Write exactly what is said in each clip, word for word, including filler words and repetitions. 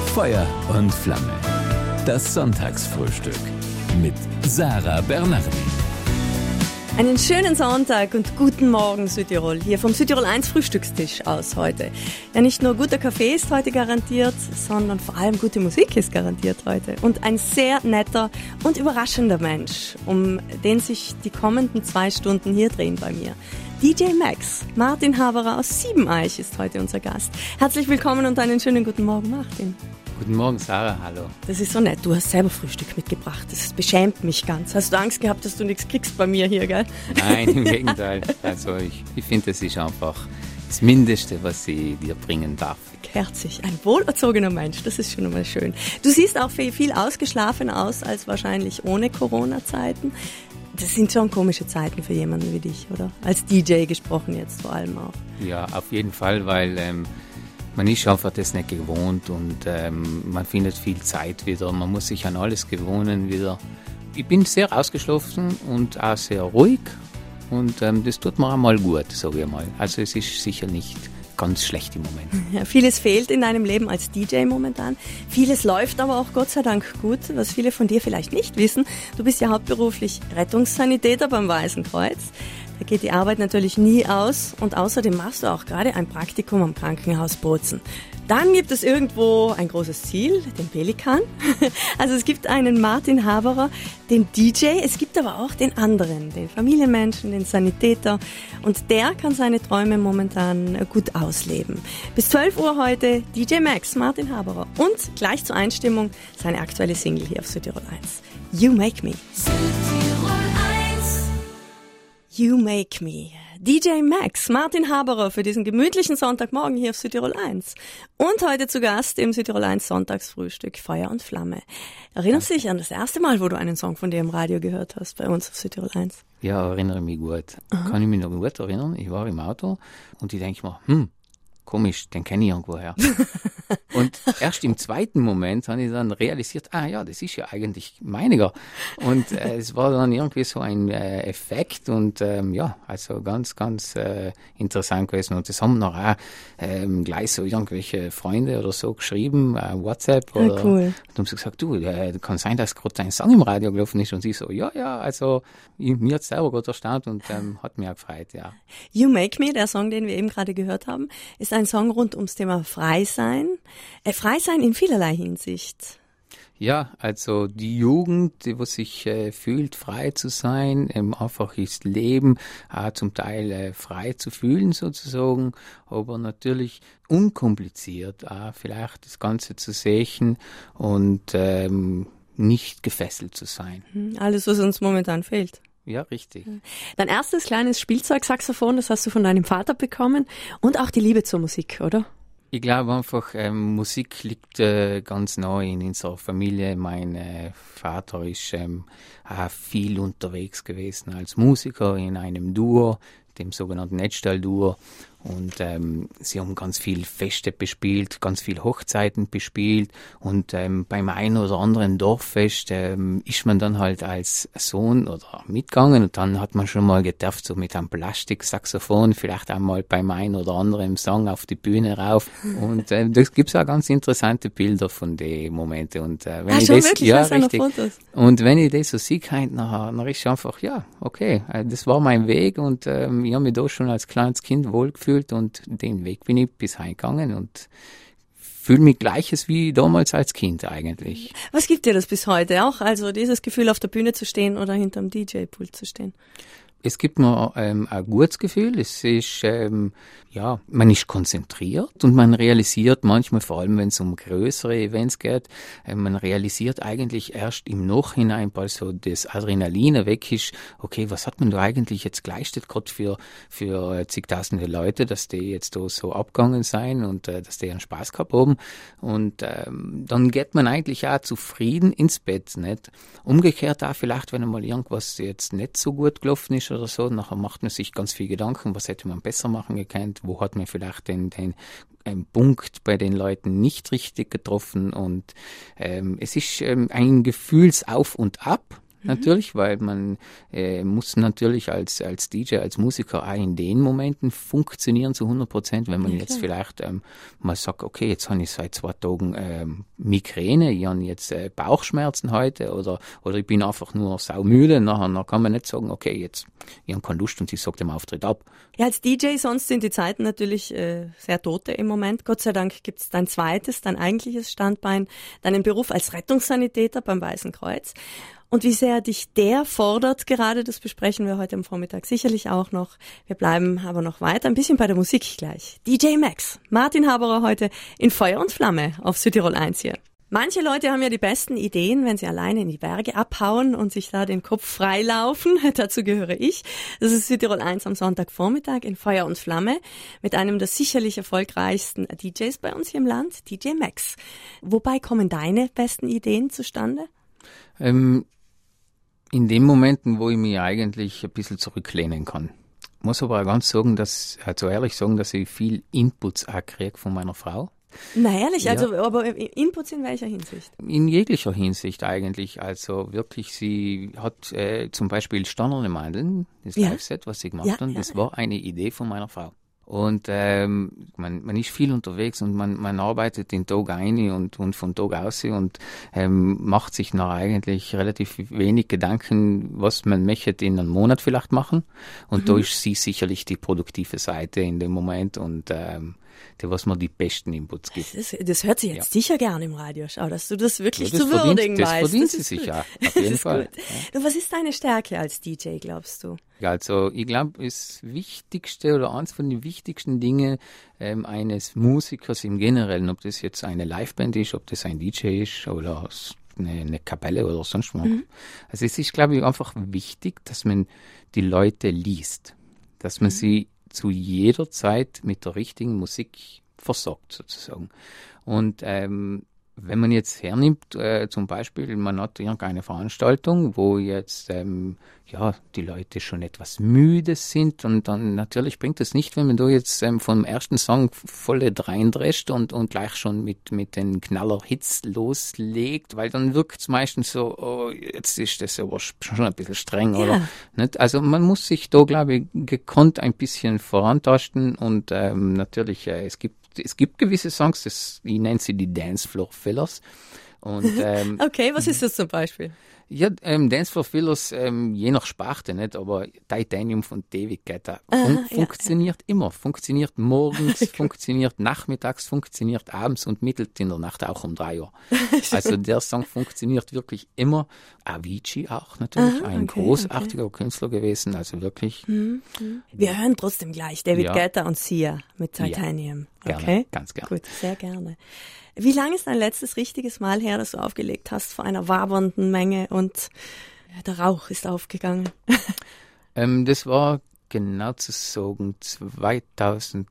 Feuer und Flamme. Das Sonntagsfrühstück mit Sarah Bernardi. Einen schönen Sonntag und guten Morgen Südtirol, hier vom Südtirol eins Frühstückstisch aus heute. Ja, nicht nur guter Kaffee ist heute garantiert, sondern vor allem gute Musik ist garantiert heute. Und ein sehr netter und überraschender Mensch, um den sich die kommenden zwei Stunden hier drehen bei mir. D J Max, Martin Haberer aus Siebeneich ist heute unser Gast. Herzlich willkommen und einen schönen guten Morgen, Martin. Guten Morgen, Sarah, hallo. Das ist so nett, du hast selber Frühstück mitgebracht, das beschämt mich ganz. Hast du Angst gehabt, dass du nichts kriegst bei mir hier, gell? Nein, im Gegenteil. Also ich, ich finde, das ist einfach das Mindeste, was ich dir bringen darf. Herzig, ein wohlerzogener Mensch, das ist schon einmal schön. Du siehst auch viel ausgeschlafen aus als wahrscheinlich ohne Corona-Zeiten. Das sind schon komische Zeiten für jemanden wie dich, oder? Als D J gesprochen jetzt vor allem auch. Ja, auf jeden Fall, weil ähm, man ist einfach das nicht gewohnt und ähm, man findet viel Zeit wieder. Man muss sich an alles gewöhnen wieder. Ich bin sehr ausgeschlafen und auch sehr ruhig und ähm, das tut mir auch mal gut, sage ich mal. Also es ist sicher nicht ganz schlecht im Moment. Ja, vieles fehlt in deinem Leben als D J momentan. Vieles läuft aber auch Gott sei Dank gut, was viele von dir vielleicht nicht wissen. Du bist ja hauptberuflich Rettungssanitäter beim Weißen Kreuz. Da geht die Arbeit natürlich nie aus und außerdem machst du auch gerade ein Praktikum am Krankenhaus Bozen. Dann gibt es irgendwo ein großes Ziel, den Pelikan. Also es gibt einen Martin Haberer, den D J, es gibt aber auch den anderen, den Familienmenschen, den Sanitäter und der kann seine Träume momentan gut ausleben. Bis zwölf Uhr heute D J Max, Martin Haberer und gleich zur Einstimmung seine aktuelle Single hier auf Südtirol eins. You Make Me. You Make Me. D J Max, Martin Haberer für diesen gemütlichen Sonntagmorgen hier auf Südtirol eins. Und heute zu Gast im Südtirol eins Sonntagsfrühstück Feuer und Flamme. Erinnerst du dich an das erste Mal, wo du einen Song von dir im Radio gehört hast bei uns auf Südtirol eins? Ja, erinnere mich gut. Aha. Kann ich mich noch gut erinnern. Ich war im Auto und ich denke mir, hm, komisch, den kenne ich irgendwoher. Und erst im zweiten Moment habe ich dann realisiert, ah ja, das ist ja eigentlich meiniger. Und äh, es war dann irgendwie so ein äh, Effekt und ähm, ja, also ganz, ganz äh, interessant gewesen. Und das haben noch auch ähm, gleich so irgendwelche Freunde oder so geschrieben, äh, WhatsApp oder Ah, cool. und haben sie gesagt, du, äh, kann sein, dass gerade dein Song im Radio gelaufen ist. Und sie so, ja, ja, also ich, mir hat es selber gerade erstaunt und ähm, hat mich auch gefreut, ja. You Make Me, der Song, den wir eben gerade gehört haben, ist ein Song rund ums Thema Freisein. Äh, Freisein in vielerlei Hinsicht. Ja, also die Jugend, die was sich äh, fühlt, frei zu sein, ähm, einfach ist Leben, auch zum Teil äh, frei zu fühlen sozusagen, aber natürlich unkompliziert, auch vielleicht das Ganze zu sehen und ähm, nicht gefesselt zu sein. Alles, was uns momentan fehlt. Ja, richtig. Dein erstes kleines Spielzeugsaxophon, das hast du von deinem Vater bekommen und auch die Liebe zur Musik, oder? Ich glaube einfach, ähm, Musik liegt äh, ganz neu in unserer Familie. Mein äh, Vater ist ähm, auch viel unterwegs gewesen als Musiker in einem Duo, dem sogenannten Netzstall-Duo. Und ähm, sie haben ganz viel Feste bespielt, ganz viel Hochzeiten bespielt. Und ähm, beim einen oder anderen Dorffest ähm, ist man dann halt als Sohn oder mitgegangen. Und dann hat man schon mal gedurft, so mit einem Plastiksaxophon, vielleicht einmal beim einen oder anderen Song auf die Bühne rauf. Und ähm, das gibt's auch ganz interessante Bilder von den Momenten. Und äh, wenn ah, ich schon das, wirklich, ja, das sind noch richtig. Fotos. Und wenn ich das so sehe, nachher, dann ist es einfach, ja, okay, äh, das war mein Weg und ähm, ich habe mich da schon als kleines Kind wohlgefühlt und den Weg bin ich bis heimgegangen und fühle mich gleiches wie damals als Kind eigentlich. Was gibt dir das bis heute auch? Also dieses Gefühl, auf der Bühne zu stehen oder hinterm D J-Pult zu stehen? Es gibt mir ähm, ein gutes Gefühl. Es ist, ähm, ja, man ist konzentriert und man realisiert manchmal, vor allem wenn es um größere Events geht, äh, man realisiert eigentlich erst im Nachhinein, weil so das Adrenalin weg ist, okay, was hat man da eigentlich jetzt geleistet, gerade für, für zigtausende Leute, dass die jetzt da so abgegangen sein und äh, dass die einen Spaß gehabt haben. Und ähm, dann geht man eigentlich auch zufrieden ins Bett, nicht? Umgekehrt auch vielleicht, wenn einmal irgendwas jetzt nicht so gut gelaufen ist, oder so, nachher macht man sich ganz viel Gedanken, was hätte man besser machen gekannt, wo hat man vielleicht den, den einen Punkt bei den Leuten nicht richtig getroffen und ähm, es ist ähm, ein Gefühlsauf und Ab natürlich, weil man äh, muss natürlich als, als D J, als Musiker auch in den Momenten funktionieren zu hundert Prozent, wenn man ja, jetzt vielleicht ähm, mal sagt, okay, jetzt habe ich seit zwei Tagen ähm, Migräne, ich habe jetzt äh, Bauchschmerzen heute oder, oder ich bin einfach nur saumüde, nachher, nachher kann man nicht sagen, okay, jetzt, ich habe keine Lust und ich sage dem Auftritt ab. Ja, als D J sonst sind die Zeiten natürlich äh, sehr tote im Moment. Gott sei Dank gibt es dein zweites, dein eigentliches Standbein, deinen Beruf als Rettungssanitäter beim Weißen Kreuz. Und wie sehr dich der fordert gerade, das besprechen wir heute am Vormittag sicherlich auch noch. Wir bleiben aber noch weiter, ein bisschen bei der Musik gleich. D J Max, Martin Haberer heute in Feuer und Flamme auf Südtirol eins hier. Manche Leute haben ja die besten Ideen, wenn sie alleine in die Berge abhauen und sich da den Kopf freilaufen. Dazu gehöre ich. Das ist Südtirol eins am Sonntagvormittag in Feuer und Flamme mit einem der sicherlich erfolgreichsten D Js bei uns hier im Land, D J Max. Wobei kommen deine besten Ideen zustande? Ähm In den Momenten, wo ich mich eigentlich ein bisschen zurücklehnen kann. Ich muss aber auch ganz sagen, dass, also ehrlich sagen, dass ich viel Inputs auch kriege von meiner Frau. Na ehrlich, ja. also aber Inputs in welcher Hinsicht? In jeglicher Hinsicht eigentlich. Also wirklich, sie hat äh, zum Beispiel Sternerle Mandeln, das Ja. Live-Set, was sie gemacht Ja, hat, ja, das ja. war eine Idee von meiner Frau. Und ähm, man, man ist viel unterwegs und man, man arbeitet den Tag ein und, und von Tag aus und ähm, macht sich noch eigentlich relativ wenig Gedanken, was man möchte in einem Monat vielleicht machen. Und mhm. da ist sie sicherlich die produktive Seite in dem Moment und ähm, die, was mir die besten Inputs gibt. Das, ist, das hört sich jetzt Ja. sicher gern im Radio. Schau, dass du das wirklich Ja, das zu verdient- würdigen das weißt. verdient Das sie ist sich gut. ja, auf Das jeden ist Fall. gut. Du, was ist deine Stärke als D J, glaubst du? Ja, also ich glaube, das Wichtigste oder eins von den wichtigsten Dingen ähm, eines Musikers im Generellen, ob das jetzt eine Liveband ist, ob das ein D J ist oder eine, eine Kapelle oder sonst was. Mhm. Also es ist, glaube ich, einfach wichtig, dass man die Leute liest, dass man mhm. sie zu jeder Zeit mit der richtigen Musik versorgt sozusagen. Und ähm, wenn man jetzt hernimmt, äh, zum Beispiel, man hat irgendeine Veranstaltung, wo jetzt ähm, ja die Leute schon etwas müde sind und dann natürlich bringt es nicht, wenn man da jetzt ähm, vom ersten Song volle reindrescht und, und gleich schon mit, mit den Knaller-Hits loslegt, weil dann wirkt es meistens so, oh, jetzt ist das aber schon ein bisschen streng, Ja. oder? Nicht? Also man muss sich da, glaube ich, gekonnt ein bisschen vorantasten und ähm, natürlich, äh, es gibt Es gibt gewisse Songs, das, ich nenne sie die Dancefloor-Fillers. Und, ähm, Okay, was ist das zum Beispiel? ja, ähm, Dancefloor-Fillers, ähm, je nach Sparte, nicht, aber Titanium von David Guetta Ah, fun- ja, funktioniert immer. Funktioniert morgens, funktioniert nachmittags, funktioniert abends und mittelt in der Nacht auch um drei Uhr. Also der Song funktioniert wirklich immer. Avicii auch natürlich, Aha, ein okay, großartiger Künstler gewesen, also wirklich. Mhm. Wir hören trotzdem gleich David Ja. Guetta und Sia mit Titanium. Gerne, Okay, ganz gerne. gut, sehr gerne. Wie lange ist dein letztes richtiges Mal her, dass du aufgelegt hast vor einer wabernden Menge und ja, der Rauch ist aufgegangen? Ähm, das war genau zu sagen zwanzig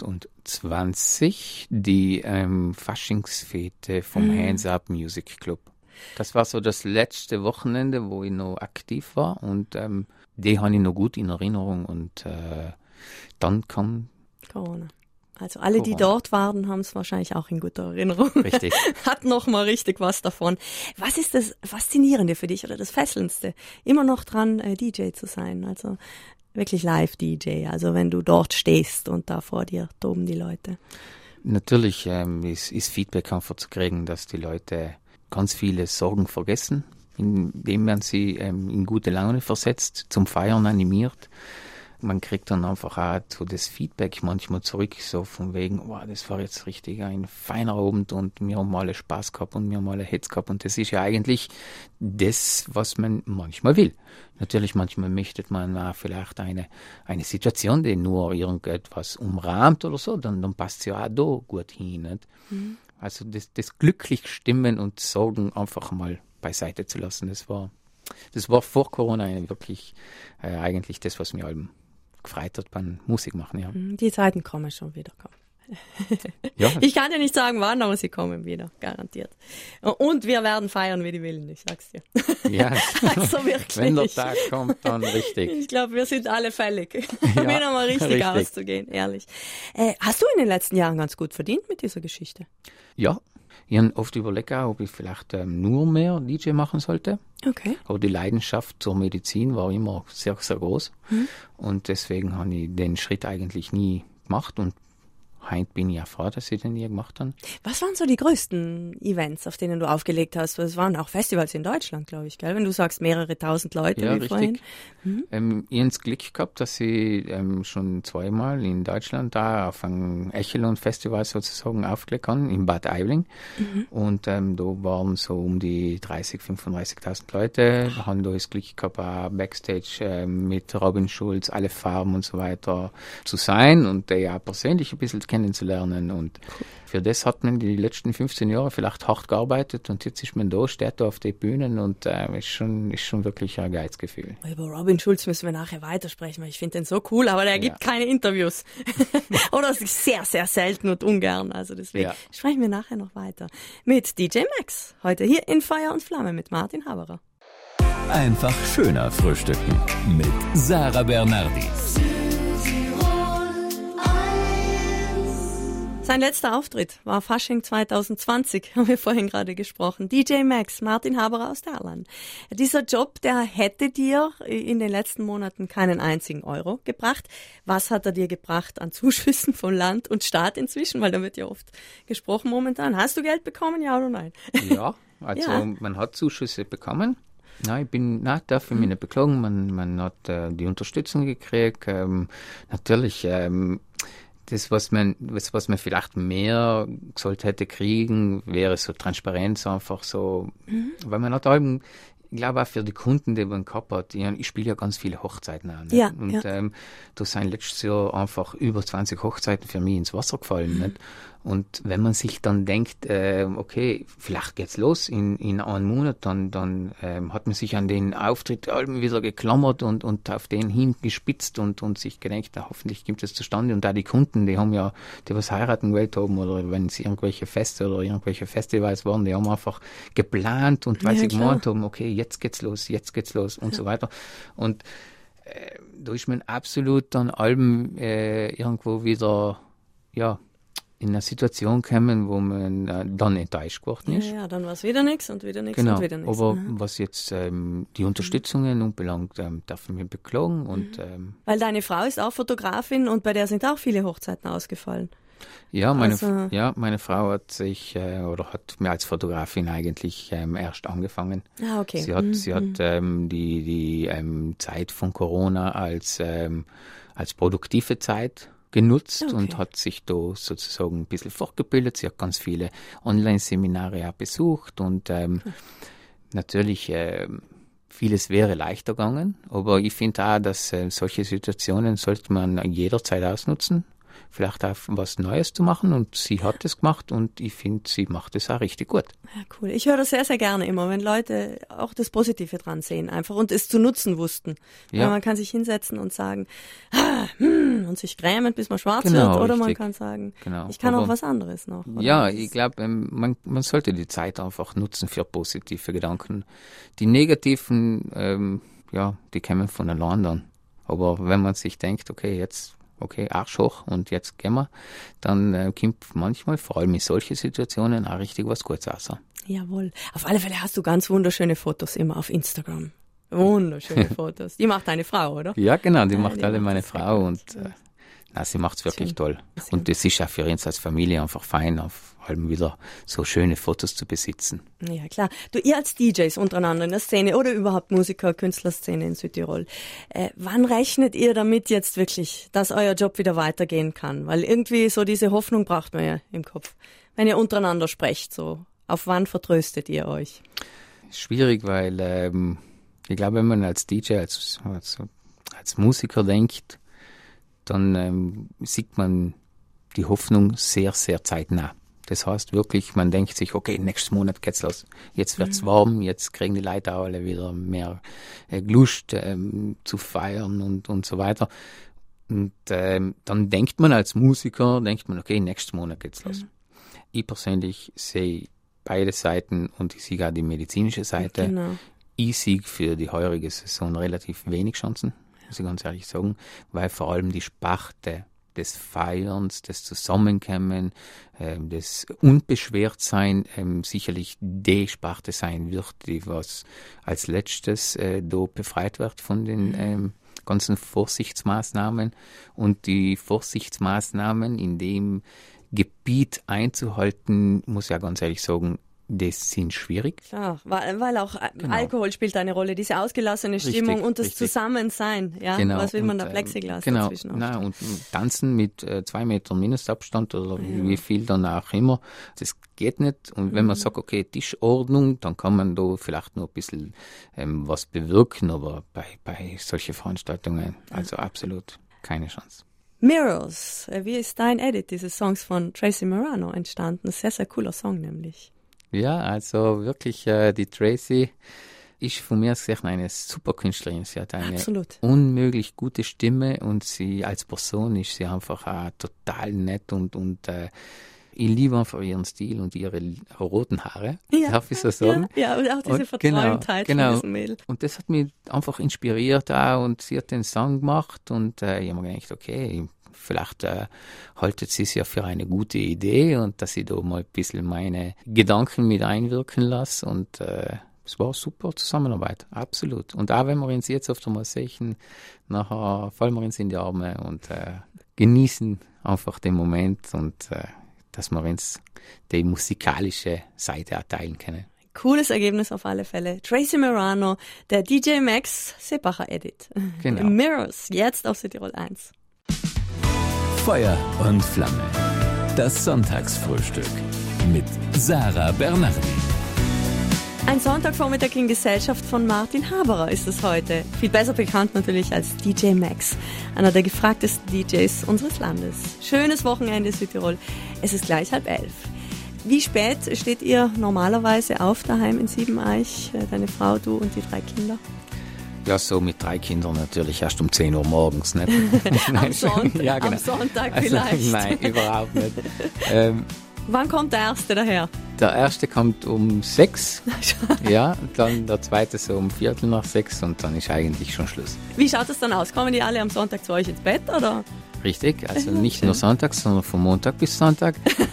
zwanzig, die ähm, Faschingsfete vom Mhm. Hands Up Music Club. Das war so das letzte Wochenende, wo ich noch aktiv war und ähm, die habe ich noch gut in Erinnerung und äh, dann kam Corona. Also alle, die Corona. dort waren, haben es wahrscheinlich auch in guter Erinnerung. Richtig. Hat noch mal richtig was davon. Was ist das Faszinierende für dich oder das Fesselndste? Immer noch dran, äh, D J zu sein, also wirklich Live-D J. Also wenn du dort stehst und da vor dir toben die Leute. Natürlich ähm, ist, ist Feedback einfach zu kriegen, dass die Leute ganz viele Sorgen vergessen, indem man sie ähm, in gute Laune versetzt, zum Feiern animiert. Man kriegt dann einfach auch so das Feedback manchmal zurück, so von wegen, wow, das war jetzt richtig ein feiner Abend und wir haben alle Spaß gehabt und wir haben alle Hits gehabt und das ist ja eigentlich das, was man manchmal will. Natürlich, manchmal möchte man auch vielleicht eine, eine Situation, die nur irgendetwas umrahmt oder so, dann, dann passt es ja auch da gut hin. Nicht? Mhm. Also das, das glücklich stimmen und Sorgen einfach mal beiseite zu lassen, das war, das war vor Corona wirklich äh, eigentlich das, was mir allem gefreut hat beim Musik machen, ja. Die Zeiten kommen schon wieder. Komm. Ja. Ich kann dir nicht sagen, wann, aber sie kommen wieder, garantiert. Und wir werden feiern wie die Willen, ich sag's dir. Ja, also wirklich. Wenn der Tag kommt, dann richtig. Ich glaube, wir sind alle fällig, Ja, wieder mal richtig, richtig. auszugehen, ehrlich. Äh, hast du in den letzten Jahren ganz gut verdient mit dieser Geschichte? Ja, Ich habe oft überlegt, auch, ob ich vielleicht ähm, nur mehr D J machen sollte. Okay. Aber die Leidenschaft zur Medizin war immer sehr, sehr groß. Mhm. Und deswegen habe ich den Schritt eigentlich nie gemacht. Und heute bin ich ja froh, dass ich den nie gemacht habe. Was waren so die größten Events, auf denen du aufgelegt hast? Es waren auch Festivals in Deutschland, glaube ich, gell? Wenn du sagst mehrere tausend Leute, ja, wie richtig. vorhin. Mhm. Ähm, ich habe das Glück gehabt, dass ich ähm, schon zweimal in Deutschland da auf einem Echelon-Festival sozusagen aufgelegt habe, in Bad Aibling. Mhm. Und ähm, da waren so um die dreißig, fünfunddreißigtausend Leute. Da haben da das Glück gehabt, auch Backstage ähm, mit Robin Schulz, alle Farben und so weiter zu sein und die auch persönlich ein bisschen kennenzulernen. Und für das hat man die letzten fünfzehn Jahre vielleicht hart gearbeitet und jetzt ist man da, steht da auf den Bühnen und äh, ist, schon, ist schon wirklich ein Geizgefühl. Über Robin Schulz müssen wir nachher weitersprechen, weil ich finde den so cool, aber der gibt ja keine Interviews. Oder sehr, sehr selten und ungern. Also deswegen ja. sprechen wir nachher noch weiter mit D J Max. Heute hier in Feuer und Flamme mit Martin Haberer. Einfach schöner frühstücken mit Sarah Bernardi. Sein letzter Auftritt war Fasching zwanzig zwanzig, haben wir vorhin gerade gesprochen. D J Max, Martin Haberer aus Dahlem. Dieser Job, der hätte dir in den letzten Monaten keinen einzigen Euro gebracht. Was hat er dir gebracht an Zuschüssen von Land und Staat inzwischen? Weil da wird ja oft gesprochen momentan. Hast du Geld bekommen, ja oder nein? Ja, also ja. Man hat Zuschüsse bekommen. Nein, ich bin, nein, darf ich mich nicht beklagen. Man, man hat äh, die Unterstützung gekriegt. Ähm, natürlich, ähm, Das, was man, was, was man vielleicht mehr sollte hätte kriegen, wäre so Transparenz einfach so, mhm. weil man hat eben, ich glaube auch für die Kunden, die man gehabt hat, ich, ich spiele ja ganz viele Hochzeiten an. Ja, und ja. Ähm, da sind letztes Jahr einfach über zwanzig Hochzeiten für mich ins Wasser gefallen. Mhm. Nicht? Und wenn man sich dann denkt, äh, okay, vielleicht geht's los in, in einem Monat, dann, dann ähm, hat man sich an den Auftritt wieder geklammert und, und auf den hingespitzt und, und sich gedacht, na, hoffentlich kommt es zustande. Und da die Kunden, die haben ja, die was heiraten gewählt haben oder wenn es irgendwelche Feste oder irgendwelche Festivals waren, die haben einfach geplant und weil ja, sie gemeint haben, okay, jetzt geht's los, jetzt geht's los und ja. so weiter. Und äh, da ist man absolut dann allem äh, irgendwo wieder, ja, in eine Situation kommen, wo man äh, dann enttäuscht geworden ist. Ja, ja, dann war es wieder nichts und wieder nichts genau. und wieder nichts. Aber mhm. was jetzt ähm, die Unterstützungen anbelangt, ähm, darf ich mich beklagen. Und, ähm, weil deine Frau ist auch Fotografin und bei der sind auch viele Hochzeiten ausgefallen. Ja, meine, also, ja, meine Frau hat sich äh, oder hat mir als Fotografin eigentlich ähm, erst angefangen. Ah, okay. Sie hat, mhm. sie hat ähm, die, die ähm, Zeit von Corona als, ähm, als produktive Zeit genutzt okay. und hat sich da sozusagen ein bisschen fortgebildet. Sie hat ganz viele Online-Seminare auch besucht und ähm, hm. natürlich äh, vieles wäre leichter gegangen, aber ich finde auch, dass äh, solche Situationen sollte man jederzeit ausnutzen. Vielleicht auch was Neues zu machen und sie hat es gemacht und ich finde, sie macht es auch richtig gut. Ja, cool. Ich höre das sehr, sehr gerne immer, wenn Leute auch das Positive dran sehen einfach und es zu nutzen wussten. Ja. Weil man kann sich hinsetzen und sagen, ah, hm, und sich grämen, bis man schwarz genau, wird oder richtig. Man kann sagen, genau. ich kann Aber, auch was anderes noch. Oder? Ja, ich glaube, ähm, man, man sollte die Zeit einfach nutzen für positive Gedanken. Die negativen, ähm, ja, die kommen von allein dann. Aber wenn man sich denkt, okay, jetzt okay, Arsch hoch und jetzt gehen wir, dann äh, kommt manchmal, vor allem in solchen Situationen, auch richtig was Gutes raus. Jawohl. Auf alle Fälle hast du ganz wunderschöne Fotos immer auf Instagram. Wunderschöne Fotos. Die macht deine Frau, oder? Ja, genau, die ja, macht die alle macht meine Frau und äh, na, sie macht es wirklich Schön. toll. Schön. Und es ist auch für uns als Familie einfach fein, auf allem wieder so schöne Fotos zu besitzen. Ja, klar. Du, ihr als D Js untereinander in der Szene oder überhaupt Musiker, Künstlerszene in Südtirol, äh, wann rechnet ihr damit jetzt wirklich, dass euer Job wieder weitergehen kann? Weil irgendwie so diese Hoffnung braucht man ja im Kopf. Wenn ihr untereinander sprecht, so, auf wann vertröstet ihr euch? Schwierig, weil ähm, ich glaube, wenn man als D J, als, als, als Musiker denkt, dann ähm, sieht man die Hoffnung sehr, sehr zeitnah. Das heißt wirklich, man denkt sich, okay, nächsten Monat geht's los. Jetzt wird's mhm. warm, jetzt kriegen die Leute auch alle wieder mehr äh, Lust ähm, zu feiern und, und so weiter. Und ähm, dann denkt man als Musiker, denkt man, okay, nächsten Monat geht's los. Mhm. Ich persönlich sehe beide Seiten und ich sehe auch die medizinische Seite. Genau. Ich sehe für die heurige Saison relativ wenig Chancen, muss ich ganz ehrlich sagen, weil vor allem die Sparte des Feierns, des Zusammenkommen, ähm, des Unbeschwertsein ähm, sicherlich die Sparte sein wird, die was als letztes äh, da befreit wird von den ähm, ganzen Vorsichtsmaßnahmen. Und die Vorsichtsmaßnahmen in dem Gebiet einzuhalten, muss ja ganz ehrlich sagen, das sind schwierig. Klar, weil, weil auch Genau. Alkohol spielt eine Rolle, diese ausgelassene Stimmung Richtig, und das richtig. Zusammensein. Ja? Genau. Was will man und, da Plexiglas genau, dazwischen nein, aufstellen? und tanzen mit äh, zwei Metern Mindestabstand oder Ja. wie viel dann auch immer, das geht nicht. Und wenn man Mhm. sagt, okay, Tischordnung, dann kann man da vielleicht noch ein bisschen ähm, was bewirken, aber bei, bei solchen Veranstaltungen, also absolut keine Chance. Mirrors, äh, wie ist dein Edit dieses Songs von Tracy Morano entstanden? Sehr, sehr cooler Song nämlich. Ja, also wirklich, äh, die Tracy ist von mir gesehen eine super Künstlerin. Sie hat eine Absolut. unmöglich gute Stimme und sie als Person ist sie einfach äh, total nett und, und äh, ich liebe einfach ihren Stil und ihre roten Haare, Ja, darf ich so sagen. Ja, ja, und auch diese Und Verträumtheit genau, von genau. diesem Mädel. Und das hat mich einfach inspiriert auch und sie hat den Song gemacht und äh, ich habe mir gedacht, okay, vielleicht äh, haltet sie es ja für eine gute Idee und dass ich da mal ein bisschen meine Gedanken mit einwirken lasse und äh, es war eine super Zusammenarbeit, absolut. Und auch wenn wir uns jetzt oft einmal sehen, nachher fallen wir uns in die Arme und äh, genießen einfach den Moment und äh, dass wir uns die musikalische Seite erteilen können. Cooles Ergebnis auf alle Fälle. Tracy Morano, der D J Max Seebacher Edit. Genau. Mirrors, jetzt auf Südtirol eins. Feuer und Flamme. Das Sonntagsfrühstück mit Sarah Bernardi. Ein Sonntagvormittag in Gesellschaft von Martin Haberer ist es heute. Viel besser bekannt natürlich als D J Max, einer der gefragtesten D Js unseres Landes. Schönes Wochenende Südtirol. Es ist gleich halb elf. Wie spät steht ihr normalerweise auf daheim in Siebeneich, deine Frau, du und die drei Kinder? Ja, so mit drei Kindern natürlich erst um zehn Uhr morgens, nicht? Am, Sonntag, ja, genau. am Sonntag Also, vielleicht. nein, überhaupt nicht. Ähm, Wann kommt der Erste daher? der erste kommt um sechs, ja, dann der zweite so um Viertel nach sechs und dann ist eigentlich schon Schluss. Wie schaut es dann aus? Kommen die alle am Sonntag zu euch ins Bett, oder? Richtig, also nicht nur sonntags, sondern von Montag bis Sonntag.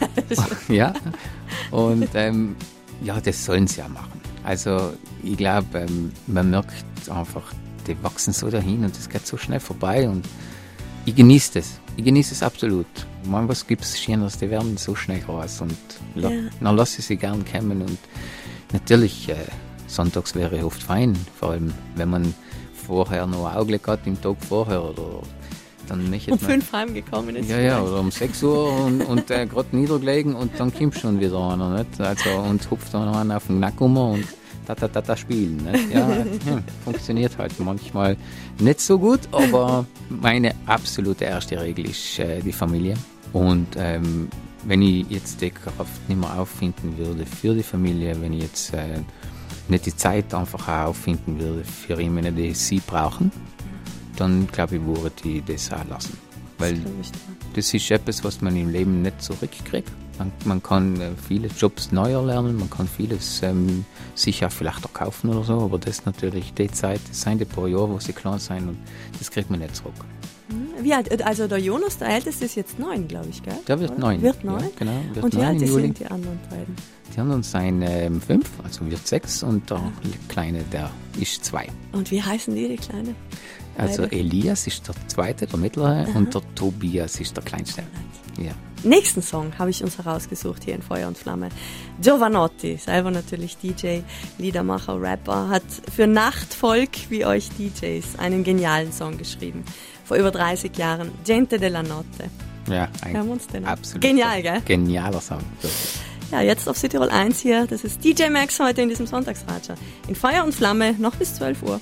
Ja, und ähm, ja, das sollen sie ja machen. Also ich glaube, ähm, man merkt einfach, die wachsen so dahin und es geht so schnell vorbei und ich genieße das. Ich genieße es absolut. Man, was gibt es Schöneres, die werden so schnell groß und la- Ja. dann lasse ich sie gern kommen und natürlich, äh, sonntags wäre oft fein, vor allem wenn man vorher noch ein Augenblick hat, im Tag vorher oder dann möchte Um man... fünf heimgekommen ist. Ja, ja, vielleicht. oder um sechs Uhr und, und äh, gerade niedergelegen und dann kommt schon wieder einer, nicht? Also, und hupft dann einer auf den Nack um und da, da, da, da spielen, nicht? Ja, ja, funktioniert halt manchmal nicht so gut, aber meine absolute erste Regel ist äh, die Familie. Und ähm, wenn ich jetzt die Kraft nicht mehr auffinden würde für die Familie, wenn ich jetzt äh, nicht die Zeit einfach auch auffinden würde für jemanden, die sie brauchen, dann glaube ich, würde ich das auch lassen. Weil Das ich, ja. das ist etwas, was man im Leben nicht zurückkriegt. Man, man kann äh, viele Jobs neu erlernen, man kann vieles ähm, sich auch vielleicht auch kaufen oder so, aber das ist natürlich die Zeit, das sind die paar Jahre, wo sie klein sind und das kriegt man nicht zurück. Wie alt, also der Jonas, der Älteste, ist jetzt neun, glaube ich, gell? Der wird Oder? neun. Wird neun? Ja, genau, wird Und wie neun alt im Juli. sind die anderen beiden? Die anderen sind ähm, fünf, also wird sechs und der Kleine, der ist zwei. Und wie heißen die, die Kleine? Also Beide. Elias ist der Zweite, der Mittlere, und der Tobias ist der Kleinste. Ja. Nächsten Song habe ich uns herausgesucht hier in Feuer und Flamme. Giovanotti, selber natürlich D J, Liedermacher, Rapper, hat für Nachtvolk wie euch D Js einen genialen Song geschrieben. Vor über dreißig Jahren, Gente della Notte. Ja, ein Hören wir uns den an? absolut Genial, gell? Genialer Song. wirklich. Ja, jetzt auf Südtirol eins hier, das ist D J Max heute in diesem Sonntagsratscher. In Feuer und Flamme, noch bis zwölf Uhr.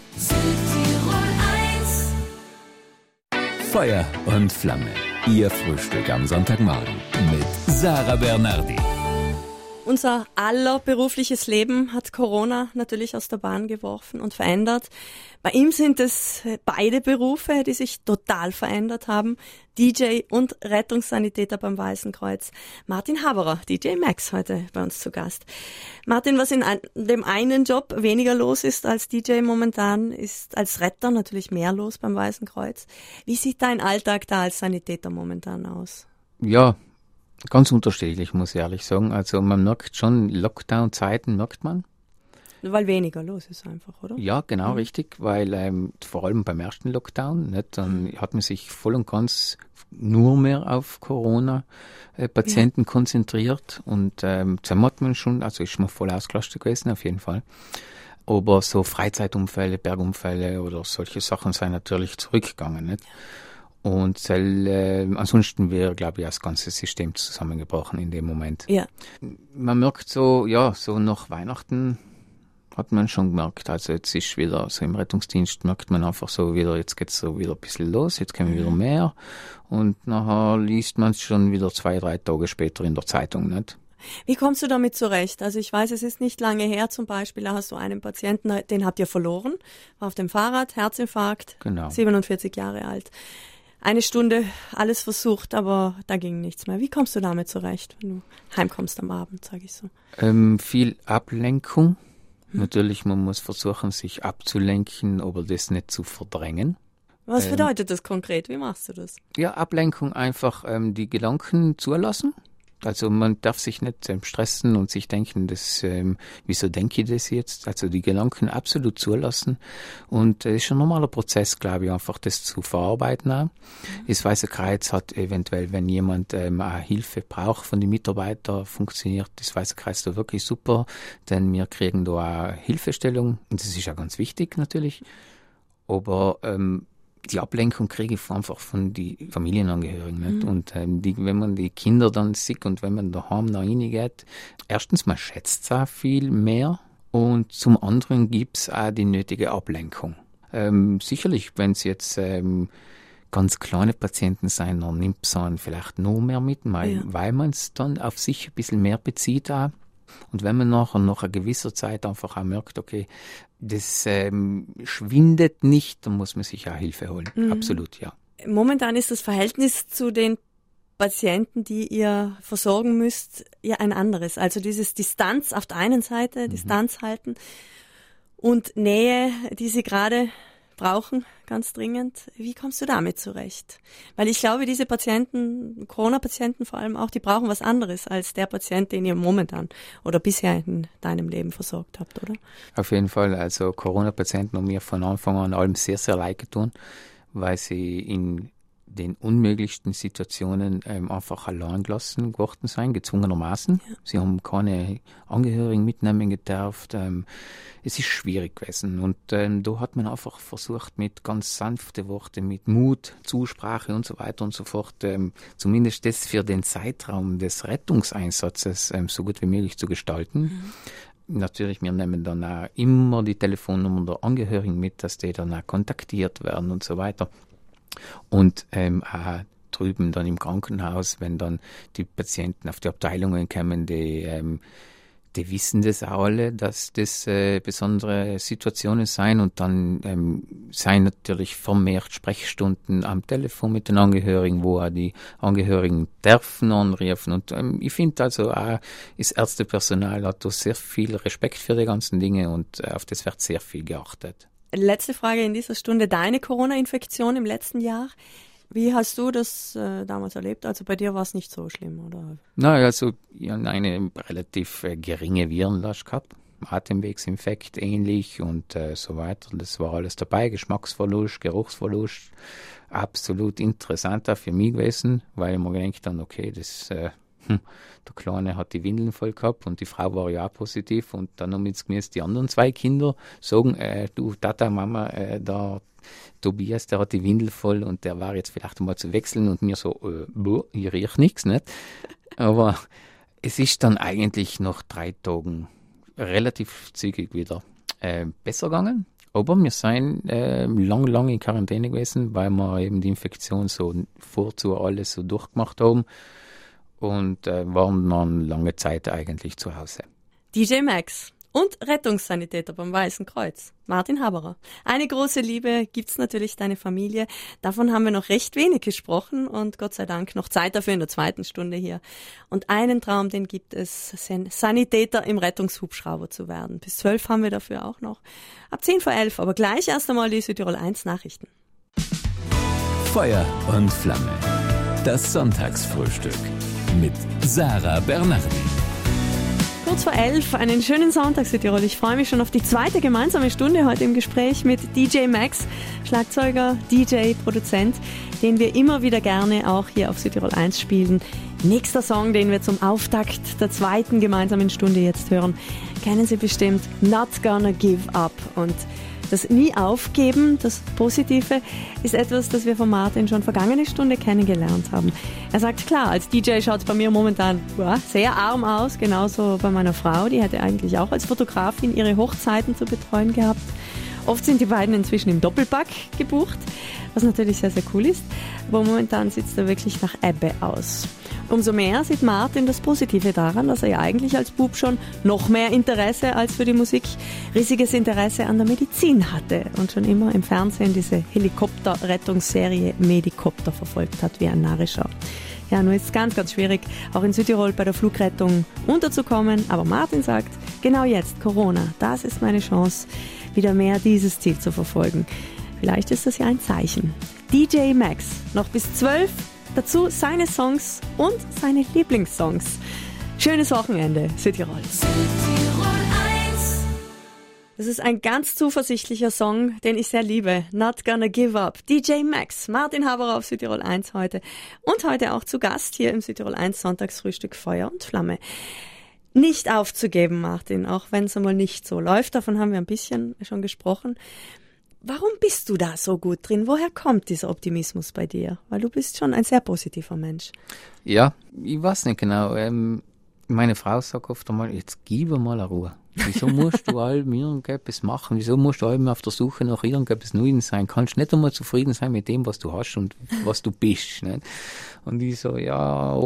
Feuer und Flamme. Ihr Frühstück am Sonntagmorgen mit Sarah Bernardi. Unser aller berufliches Leben hat Corona natürlich aus der Bahn geworfen und verändert. Bei ihm sind es beide Berufe, die sich total verändert haben. D J und Rettungssanitäter beim Weißen Kreuz. Martin Haberer, D J Max, heute bei uns zu Gast. Martin, was in dem einen Job weniger los ist als D J momentan, ist als Retter natürlich mehr los beim Weißen Kreuz. Wie sieht dein Alltag da als Sanitäter momentan aus? Ja, ganz unterschiedlich, muss ich ehrlich sagen. Also man merkt schon, Lockdown-Zeiten merkt man. Weil weniger los ist einfach, oder? Ja, genau, mhm. richtig, weil ähm, vor allem beim ersten Lockdown, nicht, dann hat man sich voll und ganz nur mehr auf Corona-Patienten äh, ja. konzentriert und ähm, zusammen hat man schon, also ist man voll ausgelastet gewesen auf jeden Fall. Aber so Freizeitunfälle, Bergunfälle oder solche Sachen sind natürlich zurückgegangen, nicht? Und äh, ansonsten wäre, glaube ich, das ganze System zusammengebrochen in dem Moment. Ja. Man merkt so, ja, so nach Weihnachten hat man schon gemerkt, also jetzt ist wieder so im Rettungsdienst, merkt man einfach so wieder, jetzt geht's so wieder ein bisschen los, jetzt kommen wieder mehr und nachher liest man es schon wieder zwei, drei Tage später in der Zeitung, nicht? Wie kommst du damit zurecht? Also ich weiß, es ist nicht lange her zum Beispiel, da hast du einen Patienten, den habt ihr verloren, war auf dem Fahrrad, Herzinfarkt, genau. siebenundvierzig Jahre alt. Eine Stunde alles versucht, aber da ging nichts mehr. Wie kommst du damit zurecht, wenn du heimkommst am Abend, sage ich so? Ähm, viel Ablenkung. Hm. Natürlich, man muss versuchen, sich abzulenken, aber das nicht zu verdrängen. Was ähm, bedeutet das konkret? Wie machst du das? Ja, Ablenkung einfach ähm, die Gedanken zulassen. Also man darf sich nicht ähm, stressen und sich denken, das, ähm, wieso denke ich das jetzt? Also die Gedanken absolut zulassen. Und es äh, ist ein normaler Prozess, glaube ich, einfach das zu verarbeiten auch. Mhm. Das Weiße Kreuz hat eventuell, wenn jemand ähm, auch Hilfe braucht von den Mitarbeitern, funktioniert das Weiße Kreuz da wirklich super, denn wir kriegen da auch Hilfestellung und das ist ja ganz wichtig natürlich. Aber ähm, die Ablenkung kriege ich einfach von den Familienangehörigen. Nicht? Mhm. Und ähm, die, wenn man die Kinder dann sieht und wenn man daheim noch reingeht, erstens, man schätzt es auch viel mehr und zum anderen gibt es auch die nötige Ablenkung. Ähm, sicherlich, wenn es jetzt ähm, ganz kleine Patienten sein, dann nimmt man vielleicht noch mehr mit, weil, ja. weil man es dann auf sich ein bisschen mehr bezieht auch. Und wenn man nachher nach einer gewissen Zeit einfach auch merkt, okay, das ähm, schwindet nicht, dann muss man sich auch Hilfe holen. Mhm. Absolut, ja. Momentan ist das Verhältnis zu den Patienten, die ihr versorgen müsst, ja ein anderes. Also dieses Distanz auf der einen Seite, mhm. Distanz halten und Nähe, die sie gerade brauchen, ganz dringend. Wie kommst du damit zurecht? Weil ich glaube, diese Patienten, Corona-Patienten vor allem auch, die brauchen was anderes als der Patient, den ihr momentan oder bisher in deinem Leben versorgt habt, oder? Auf jeden Fall. Also Corona-Patienten haben mir von Anfang an allem sehr, sehr leid getan, weil sie in den unmöglichsten Situationen ähm, einfach allein gelassen geworden sein, gezwungenermaßen. Ja. Sie haben keine Angehörigen mitnehmen gedurft. Ähm, es ist schwierig gewesen. Und ähm, da hat man einfach versucht, mit ganz sanften Worten, mit Mut, Zusprache und so weiter und so fort, ähm, zumindest das für den Zeitraum des Rettungseinsatzes ähm, so gut wie möglich zu gestalten. Mhm. Natürlich, wir nehmen dann auch immer die Telefonnummer der Angehörigen mit, dass die dann auch kontaktiert werden und so weiter. Und ähm, auch drüben dann im Krankenhaus, wenn dann die Patienten auf die Abteilungen kommen, die, ähm, die wissen das auch alle, dass das äh, besondere Situationen sein und dann ähm, seien natürlich vermehrt Sprechstunden am Telefon mit den Angehörigen, wo auch die Angehörigen dürfen anrufen. Und ähm, ich finde also auch, das Ärztepersonal hat da sehr viel Respekt für die ganzen Dinge und äh, auf das wird sehr viel geachtet. Letzte Frage in dieser Stunde. Deine Corona-Infektion im letzten Jahr, wie hast du das äh, damals erlebt? Also bei dir war es nicht so schlimm, oder? Nein, also ich habe eine relativ äh, geringe Virenlast gehabt. Atemwegsinfekt ähnlich und äh, so weiter. Das war alles dabei. Geschmacksverlust, Geruchsverlust. Absolut interessant auch für mich gewesen, weil ich mir gedacht habe, okay, das... Äh, Hm. Der Kleine hat die Windeln voll gehabt und die Frau war ja auch positiv und dann haben jetzt die anderen zwei Kinder sagen, äh, du Tata, Mama, äh, der Tobias, der hat die Windel voll und der war jetzt vielleicht einmal zu wechseln und mir so, äh, boah, ich riech nichts, nicht? Aber es ist dann eigentlich nach drei Tagen relativ zügig wieder äh, besser gegangen. Aber wir sind äh, lang, lang in Quarantäne gewesen, weil wir eben die Infektion so vorzu alles so durchgemacht haben. und äh, waren dann lange Zeit eigentlich zu Hause. D J Max und Rettungssanitäter beim Weißen Kreuz, Martin Haberer. Eine große Liebe gibt's natürlich, deine Familie. Davon haben wir noch recht wenig gesprochen und Gott sei Dank noch Zeit dafür in der zweiten Stunde hier. Und einen Traum, den gibt es, Sanitäter im Rettungshubschrauber zu werden. Bis zwölf haben wir dafür auch noch. Ab zehn vor elf, aber gleich erst einmal die Südtirol eins Nachrichten. Feuer und Flamme. Das Sonntagsfrühstück mit Sarah Bernardi. Kurz vor elf, einen schönen Sonntag, Südtirol. Ich freue mich schon auf die zweite gemeinsame Stunde heute im Gespräch mit D J Max, Schlagzeuger, D J, Produzent, den wir immer wieder gerne auch hier auf Südtirol eins spielen. Nächster Song, den wir zum Auftakt der zweiten gemeinsamen Stunde jetzt hören, kennen Sie bestimmt, Not Gonna Give Up. Und das Nie aufgeben, das Positive, ist etwas, das wir von Martin schon vergangene Stunde kennengelernt haben. Er sagt, klar, als D J schaut es bei mir momentan ja, sehr arm aus, genauso bei meiner Frau, die hätte eigentlich auch als Fotografin ihre Hochzeiten zu betreuen gehabt. Oft sind die beiden inzwischen im Doppelpack gebucht, was natürlich sehr, sehr cool ist, aber momentan sieht es da wirklich nach Ebbe aus. Umso mehr sieht Martin das Positive daran, dass er ja eigentlich als Bub schon noch mehr Interesse als für die Musik, riesiges Interesse an der Medizin hatte und schon immer im Fernsehen diese Helikopterrettungsserie Medikopter verfolgt hat wie ein Narrischer. Ja, nur ist es ganz, ganz schwierig, auch in Südtirol bei der Flugrettung unterzukommen, aber Martin sagt, genau jetzt, Corona, das ist meine Chance, wieder mehr dieses Ziel zu verfolgen. Vielleicht ist das ja ein Zeichen. D J Max, noch bis zwölf. Dazu seine Songs und seine Lieblingssongs. Schönes Wochenende, Südtirol. Südtirol eins. Das ist ein ganz zuversichtlicher Song, den ich sehr liebe. Not Gonna Give Up. D J Max, Martin Haberer auf Südtirol eins heute. Und heute auch zu Gast hier im Südtirol eins Sonntagsfrühstück Feuer und Flamme. Nicht aufzugeben, Martin, auch wenn es einmal nicht so läuft. Davon haben wir ein bisschen schon gesprochen. Warum bist du da so gut drin? Woher kommt dieser Optimismus bei dir? Weil du bist schon ein sehr positiver Mensch. Ja, ich weiß nicht genau. Ähm, meine Frau sagt oft einmal, jetzt gib mal eine Ruhe. Wieso musst du allem irgendetwas machen? Wieso musst du allem auf der Suche nach irgendetwas Neues sein? Kannst nicht einmal zufrieden sein mit dem, was du hast und was du bist. Nicht? Und ich so, ja,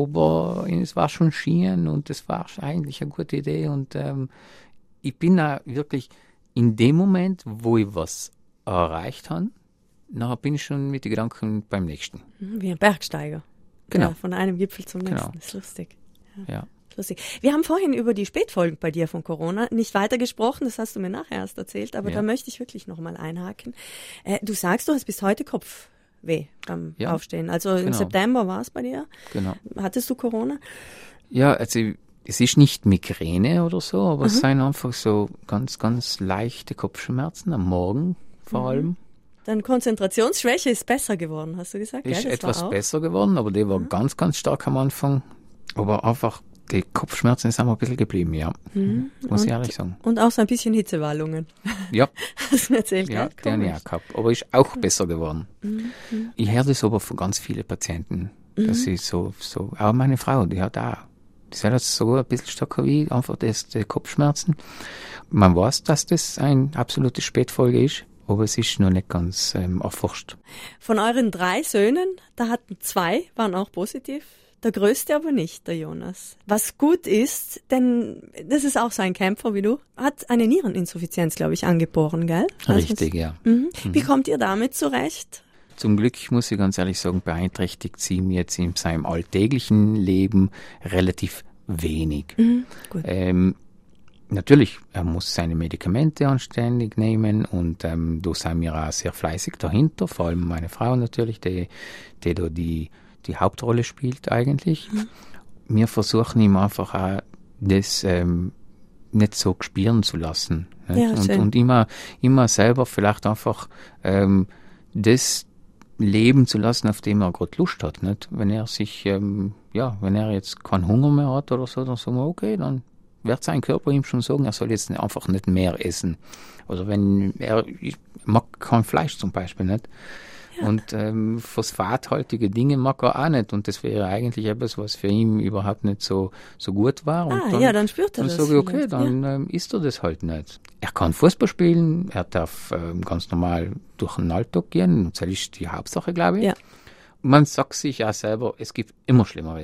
aber es war schon schön und es war eigentlich eine gute Idee. Und ähm, ich bin auch wirklich in dem Moment, wo ich was erreicht habe, nachher bin ich schon mit den Gedanken beim nächsten. Wie ein Bergsteiger. Genau. Ja, von einem Gipfel zum nächsten. Genau. Das ist lustig. Ja. Ja. Lustig. Wir haben vorhin über die Spätfolgen bei dir von Corona nicht weiter gesprochen, das hast du mir nachher erst erzählt, aber ja. da möchte ich wirklich nochmal einhaken. Äh, du sagst, du hast bis heute Kopfweh beim ja. Aufstehen. Also im genau. September war es bei dir. Genau. Hattest du Corona? Ja, also es ist nicht Migräne oder so, aber mhm. es sind einfach so ganz, ganz leichte Kopfschmerzen am Morgen vor allem. Dann Konzentrationsschwäche ist besser geworden, hast du gesagt? Ist ja, etwas besser geworden, aber die war mhm. ganz, ganz stark am Anfang. Aber einfach die Kopfschmerzen sind ein bisschen geblieben, ja. Mhm. Muss und, ich ehrlich sagen. Und auch so ein bisschen Hitzewallungen. Ja. Hast du mir erzählt, ja, gell? den ja gehabt. Aber ist auch besser geworden. Mhm. Ich höre das aber von ganz vielen Patienten, mhm. dass sie so, so, auch meine Frau, die hat auch, die sagt das so ein bisschen stärker wie einfach das, die Kopfschmerzen. Man weiß, dass das ein absolute Spätfolge ist. Aber es ist noch nicht ganz ähm, erforscht. Von euren drei Söhnen, da hatten zwei, waren auch positiv. Der größte aber nicht, der Jonas. Was gut ist, denn das ist auch so ein Kämpfer wie du, hat eine Niereninsuffizienz, glaube ich, angeboren, gell? Richtig, also, ja. Mhm. Mhm. Wie kommt ihr damit zurecht? Zum Glück, muss ich ganz ehrlich sagen, beeinträchtigt sie ihn jetzt in seinem alltäglichen Leben relativ wenig. Mhm. Gut. Ähm, Natürlich, er muss seine Medikamente anständig nehmen und ähm, da sind wir auch sehr fleißig dahinter, vor allem meine Frau natürlich, die, die da die, die Hauptrolle spielt eigentlich. Mhm. Wir versuchen ihm einfach auch das ähm, nicht so spüren zu lassen. Ja, und, und immer, immer selber vielleicht einfach ähm, das leben zu lassen, auf dem er gerade Lust hat. Nicht? Wenn er sich, ähm, ja, wenn er jetzt keinen Hunger mehr hat oder so, dann sagen wir, okay, dann wird sein Körper ihm schon sagen, er soll jetzt einfach nicht mehr essen. Oder wenn er, ich mag kein Fleisch zum Beispiel nicht. Ja. Und ähm, phosphathaltige Dinge mag er auch nicht. Und das wäre eigentlich etwas, was für ihn überhaupt nicht so, so gut war. Und ah, dann, ja, dann spürt er dann das. Dann sage ich, okay, vielleicht. dann ja. ähm, isst er das halt nicht. Er kann Fußball spielen, er darf ähm, ganz normal durch den Alltag gehen. Das ist die Hauptsache, glaube ich. Ja. Man sagt sich auch selber, es gibt immer schlimmere Dinge.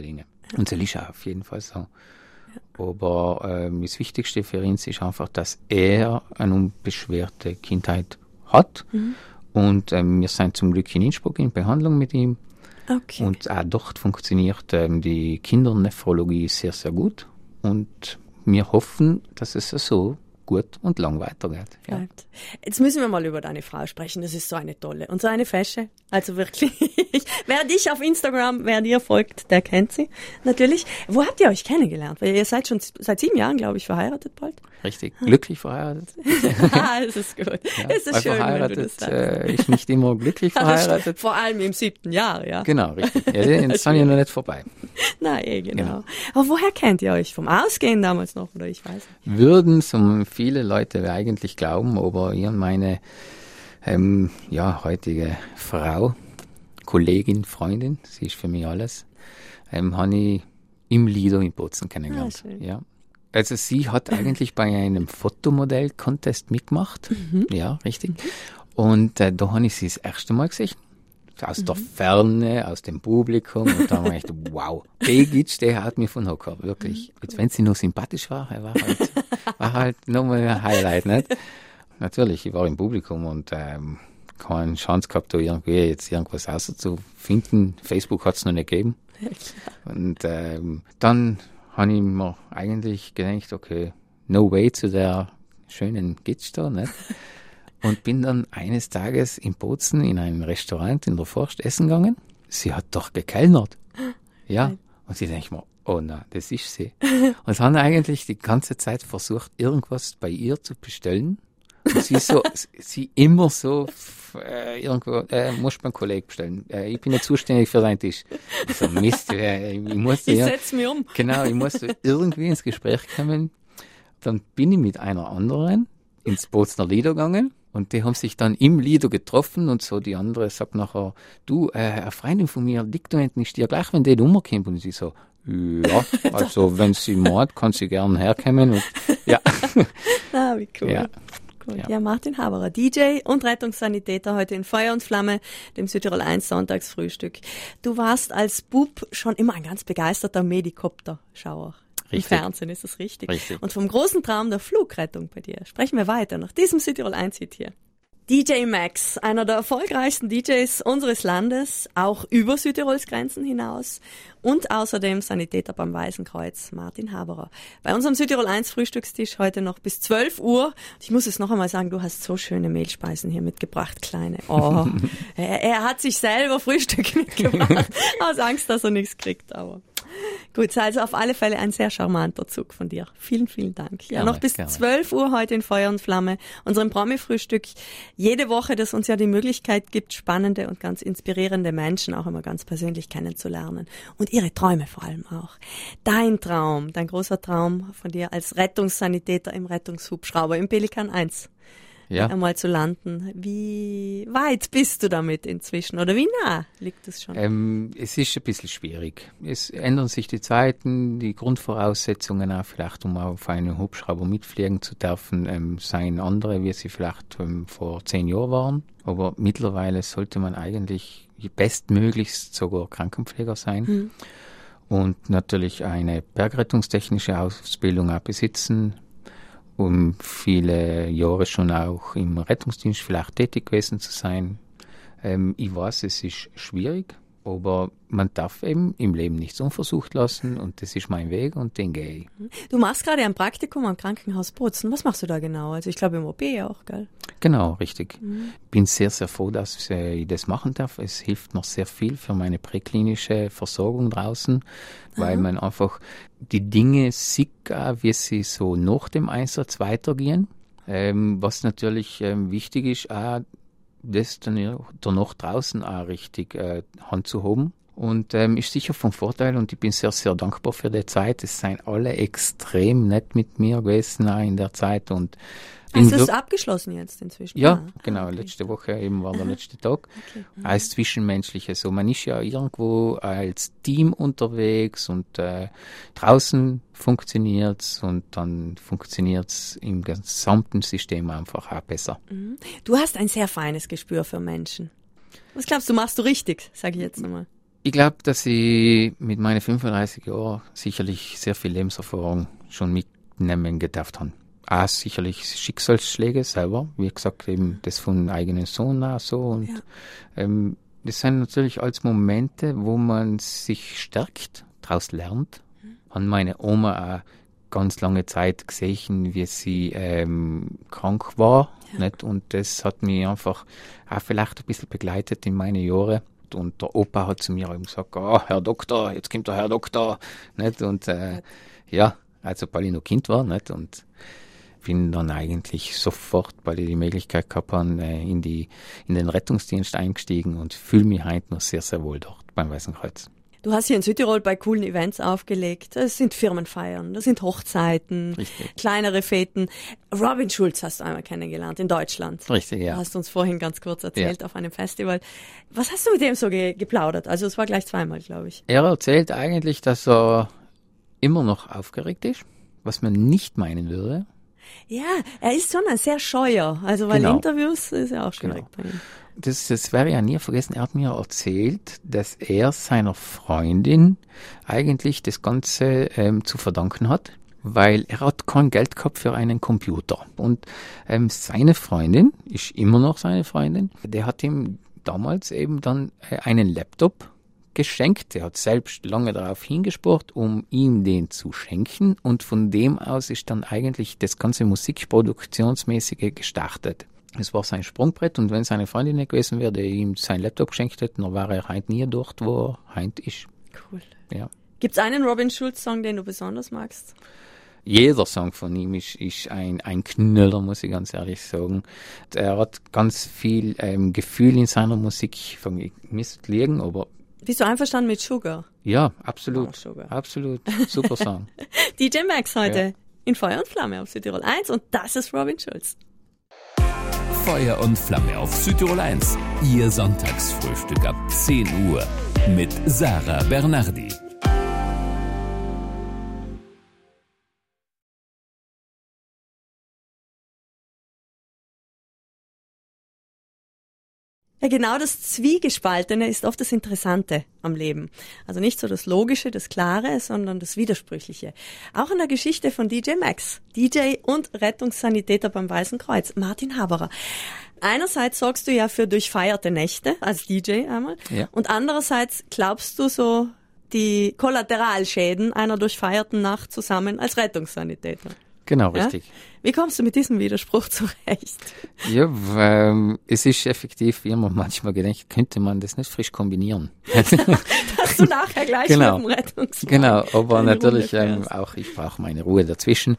Und das ist auch auf jeden Fall so. Ja. Aber ähm, das Wichtigste für uns ist einfach, dass er eine unbeschwerte Kindheit hat. Mhm. Und ähm, wir sind zum Glück in Innsbruck in Behandlung mit ihm. Okay. Und auch dort funktioniert ähm, die Kindernephrologie sehr, sehr gut. Und wir hoffen, dass es so gut und lang weitergeht. Ja. Jetzt müssen wir mal über deine Frau sprechen. Das ist so eine tolle und so eine fesche. Also wirklich. Wer dich auf Instagram, wer dir folgt, der kennt sie natürlich. Wo habt ihr euch kennengelernt? Weil ihr seid schon seit sieben Jahren, glaube ich, verheiratet bald. Richtig, glücklich verheiratet. Ah, das ist gut. Ja, es ist schön, verheiratet, wenn du das sagst. Äh, ist nicht immer glücklich verheiratet. Vor allem im siebten Jahr, ja. Genau, richtig. Ja, jetzt sind ja noch nicht vorbei. Nein, eh, genau. genau. Aber woher kennt ihr euch? Vom Ausgehen damals noch, oder ich weiß nicht. Würden so viele Leute eigentlich glauben, aber ich und meine ähm, ja, heutige Frau, Kollegin, Freundin, sie ist für mich alles, ähm, habe ich im Lido in Bozen kennengelernt. Ah, ja. Also sie hat eigentlich bei einem Fotomodell-Contest mitgemacht. Mhm. Ja, richtig. Mhm. Und äh, da habe ich sie das erste Mal gesehen. Aus mhm. der Ferne, aus dem Publikum. Und da habe ich gedacht, wow, die Gitsch, der hat mich von Hocker, wirklich. Mhm. Jetzt, wenn sie noch sympathisch war, war halt, war halt nochmal ein Highlight, nicht? Natürlich, ich war im Publikum und ähm, keine Chance gehabt, da irgendwie jetzt irgendwas auszufinden. Facebook hat es noch nicht gegeben. Ja, und ähm, dann habe ich mir eigentlich gedacht, okay, no way zu der schönen Gitsch da, nicht? Und bin dann eines Tages in Bozen in einem Restaurant in der Forst essen gegangen. Sie hat doch gekellnert. Ja. Und ich denke mir, oh nein, das ist sie. Und haben eigentlich die ganze Zeit versucht, irgendwas bei ihr zu bestellen. Und sie so, sie immer so, äh, irgendwo, äh, muss beim Kollegen bestellen. Äh, ich bin nicht zuständig für deinen Tisch. Ich so, Mist, äh, ich musste ich ja, setz mich um. Genau, ich musste irgendwie ins Gespräch kommen. Dann bin ich mit einer anderen ins Bozener Lido gegangen. Und die haben sich dann im Lido getroffen und so die andere sagt nachher, du, äh, eine Freundin von mir liegt da hinten, ist dir gleich, wenn die Nummer kommt. Und sie so, ja, also wenn sie mag, kann sie gern herkommen. Und, ja. Ah, wie cool. Ja. Cool. Ja. ja, Martin Haberer, D J und Rettungssanitäter heute in Feuer und Flamme, dem Südtirol eins Sonntagsfrühstück. Du warst als Bub schon immer ein ganz begeisterter Medikopter-Schauer. Im Fernsehen ist das richtig. richtig. Und vom großen Traum der Flugrettung bei dir sprechen wir weiter nach diesem Südtirol eins Hit hier. D J Max, einer der erfolgreichsten D Js unseres Landes, auch über Südtirols Grenzen hinaus und außerdem Sanitäter beim Weißen Kreuz, Martin Haberer. Bei unserem Südtirol eins Frühstückstisch heute noch bis zwölf Uhr. Ich muss es noch einmal sagen, du hast so schöne Mehlspeisen hier mitgebracht, Kleine. Oh, er, er hat sich selber Frühstück mitgebracht, aus Angst, dass er nichts kriegt, aber... Gut, also auf alle Fälle ein sehr charmanter Zug von dir. Vielen, vielen Dank. Ja, gerne, noch bis gerne. zwölf Uhr heute in Feuer und Flamme, unserem Promi-Frühstück. Jede Woche, das uns ja die Möglichkeit gibt, spannende und ganz inspirierende Menschen auch immer ganz persönlich kennenzulernen. Und ihre Träume vor allem auch. Dein Traum, dein großer Traum von dir als Rettungssanitäter im Rettungshubschrauber im Pelikan eins. Ja. Einmal zu landen. Wie weit bist du damit inzwischen oder wie nah liegt es schon? Ähm, es ist ein bisschen schwierig. Es ändern sich die Zeiten, die Grundvoraussetzungen auch vielleicht, um auf einen Hubschrauber mitfliegen zu dürfen, ähm, seien andere, wie sie vielleicht ähm, vor zehn Jahren waren. Aber mittlerweile sollte man eigentlich bestmöglichst sogar Krankenpfleger sein. Hm. Und natürlich eine bergrettungstechnische Ausbildung auch besitzen, um viele Jahre schon auch im Rettungsdienst vielleicht tätig gewesen zu sein. Ähm, ich weiß, es ist schwierig, aber man darf eben im Leben nichts unversucht lassen und das ist mein Weg und den gehe ich. Du machst gerade ein Praktikum am Krankenhaus Bozen. Was machst du da genau? Also ich glaube im O P auch, gell? Genau, richtig. Mhm. Bin sehr, sehr froh, dass ich das machen darf. Es hilft mir sehr viel für meine präklinische Versorgung draußen, weil Aha. man einfach die Dinge sieht, wie sie so nach dem Einsatz weitergehen. Ähm, was natürlich ähm, wichtig ist, auch das dann danach draußen auch richtig äh, handzuhaben. Und ähm, ist sicher von Vorteil und ich bin sehr, sehr dankbar für die Zeit. Es sind alle extrem nett mit mir gewesen auch in der Zeit. Und Hast du es abgeschlossen jetzt inzwischen? Ja, ah, genau. Okay. Letzte Woche eben war der letzte Tag. Okay. Mhm. Als Zwischenmenschliche. So, man ist ja irgendwo als Team unterwegs und äh, draußen funktioniert's und dann funktioniert's im gesamten System einfach auch besser. Mhm. Du hast ein sehr feines Gespür für Menschen. Was glaubst du, machst du richtig, sage ich jetzt nochmal? Ich glaube, dass ich mit meinen fünfunddreißig Jahren sicherlich sehr viel Lebenserfahrung schon mitnehmen gedarf habe. Auch sicherlich Schicksalsschläge selber, wie gesagt, eben das von eigenen Sohn auch so. Und ja. ähm, das sind natürlich alles Momente, wo man sich stärkt, daraus lernt. Mhm. Hat meine Oma auch ganz lange Zeit gesehen, wie sie ähm, krank war. Ja. Nicht? Und das hat mich einfach auch vielleicht ein bisschen begleitet in meine Jahre. Und der Opa hat zu mir eben gesagt, oh, Herr Doktor, jetzt kommt der Herr Doktor. Nicht? Und äh, ja, also weil ich noch Kind war. Nicht? Und bin dann eigentlich sofort, weil ich die Möglichkeit gehabt habe, in, die, in den Rettungsdienst eingestiegen und fühle mich heute noch sehr, sehr wohl dort beim Weißen Kreuz. Du hast hier in Südtirol bei coolen Events aufgelegt. Das sind Firmenfeiern, das sind Hochzeiten, Richtig. kleinere Feten. Robin Schulz hast du einmal kennengelernt in Deutschland. Richtig, ja. Du hast uns vorhin ganz kurz erzählt ja. auf einem Festival. Was hast du mit dem so ge- geplaudert? Also es war gleich zweimal, glaube ich. Er erzählt eigentlich, dass er immer noch aufgeregt ist, was man nicht meinen würde. Ja, er ist schon ein sehr scheuer. Also weil genau. Interviews ist ja auch schwierig genau. bei ihm. Das, das werde ich ja nie vergessen. Er hat mir erzählt, dass er seiner Freundin eigentlich das Ganze ähm, zu verdanken hat, weil er hat kein Geld gehabt für einen Computer. Und ähm, seine Freundin, ist immer noch seine Freundin, der hat ihm damals eben dann äh, einen Laptop geschenkt. Er hat selbst lange darauf hingespurt, um ihm den zu schenken. Und von dem aus ist dann eigentlich das ganze Musikproduktionsmäßige gestartet. Es war sein Sprungbrett und wenn seine Freundin nicht gewesen wäre, der ihm sein Laptop geschenkt hätte, dann wäre er heute nie dort, wo er heute ist. Cool. Ja. Gibt es einen Robin Schulz-Song, den du besonders magst? Jeder Song von ihm ist, ist ein, ein Knüller, muss ich ganz ehrlich sagen. Er hat ganz viel ähm, Gefühl in seiner Musik. Ich müsste liegen, aber... Bist du einverstanden mit Sugar? Ja, absolut. Oh, Sugar. Absolut. Super Song. D J Max heute ja. in Feuer und Flamme auf Südtirol eins und das ist Robin Schulz. Feuer und Flamme auf Südtirol eins. Ihr Sonntagsfrühstück ab zehn Uhr mit Sarah Bernardi. Ja, genau das Zwiegespaltene ist oft das Interessante am Leben. Also nicht so das Logische, das Klare, sondern das Widersprüchliche. Auch in der Geschichte von D J Max, D J und Rettungssanitäter beim Weißen Kreuz, Martin Haberer. Einerseits sorgst du ja für durchfeierte Nächte als D J einmal ja. und andererseits glaubst du so die Kollateralschäden einer durchfeierten Nacht zusammen als Rettungssanitäter. Genau, richtig. Ja? Wie kommst du mit diesem Widerspruch zurecht? Ja, weil es ist effektiv, wie man manchmal gedacht, könnte man das nicht frisch kombinieren. Dass du nachher gleich genau. mit dem Rettungswagen Genau, aber natürlich ähm, auch ich brauche meine Ruhe dazwischen.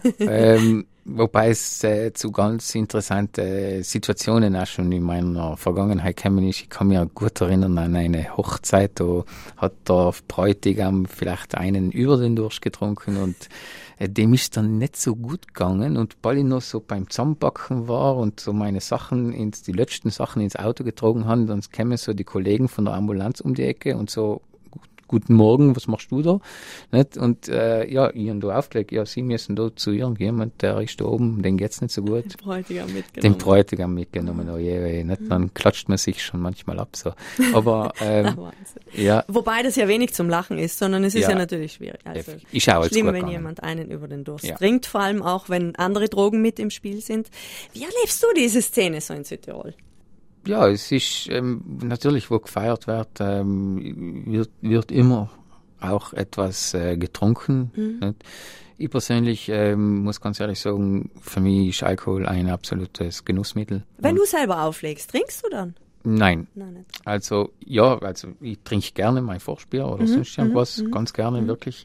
ähm, wobei es äh, zu ganz interessanten Situationen auch schon in meiner Vergangenheit gekommen ist. Ich kann mich auch gut erinnern an eine Hochzeit, da hat der Bräutigam vielleicht einen über den Durst getrunken und äh, dem ist dann nicht so gut gegangen und weil ich noch so beim Zusammenpacken war und so meine Sachen, ins, die letzten Sachen ins Auto getragen haben, dann kämen so die Kollegen von der Ambulanz um die Ecke und so, guten Morgen, was machst du da? Nicht? Und äh, ja, ich habe da aufgelegt, ja, Sie müssen da zu irgendjemand, der ist da oben, den geht's nicht so gut. Den Bräutigam mitgenommen. Den Bräutigam mitgenommen, oh je, nicht? Dann mhm. klatscht man sich schon manchmal ab. So. Aber ähm, ja. Wobei das ja wenig zum Lachen ist, sondern es ist ja, ja natürlich schwierig. Also ich auch schlimm, wenn gegangen. jemand einen über den Durst ja. trinkt, vor allem auch, wenn andere Drogen mit im Spiel sind. Wie erlebst du diese Szene so in Südtirol? Ja, es ist ähm, natürlich, wo gefeiert wird, ähm, wird, wird immer auch etwas äh, getrunken. Mhm. Nicht? Ich persönlich ähm, muss ganz ehrlich sagen, für mich ist Alkohol ein absolutes Genussmittel. Wenn Und du selber auflegst, trinkst du dann? Nein. Nein nicht. Also ja, also ich trinke gerne mein Vorspiel oder mhm. sonst irgendwas, mhm. ganz gerne, mhm. wirklich.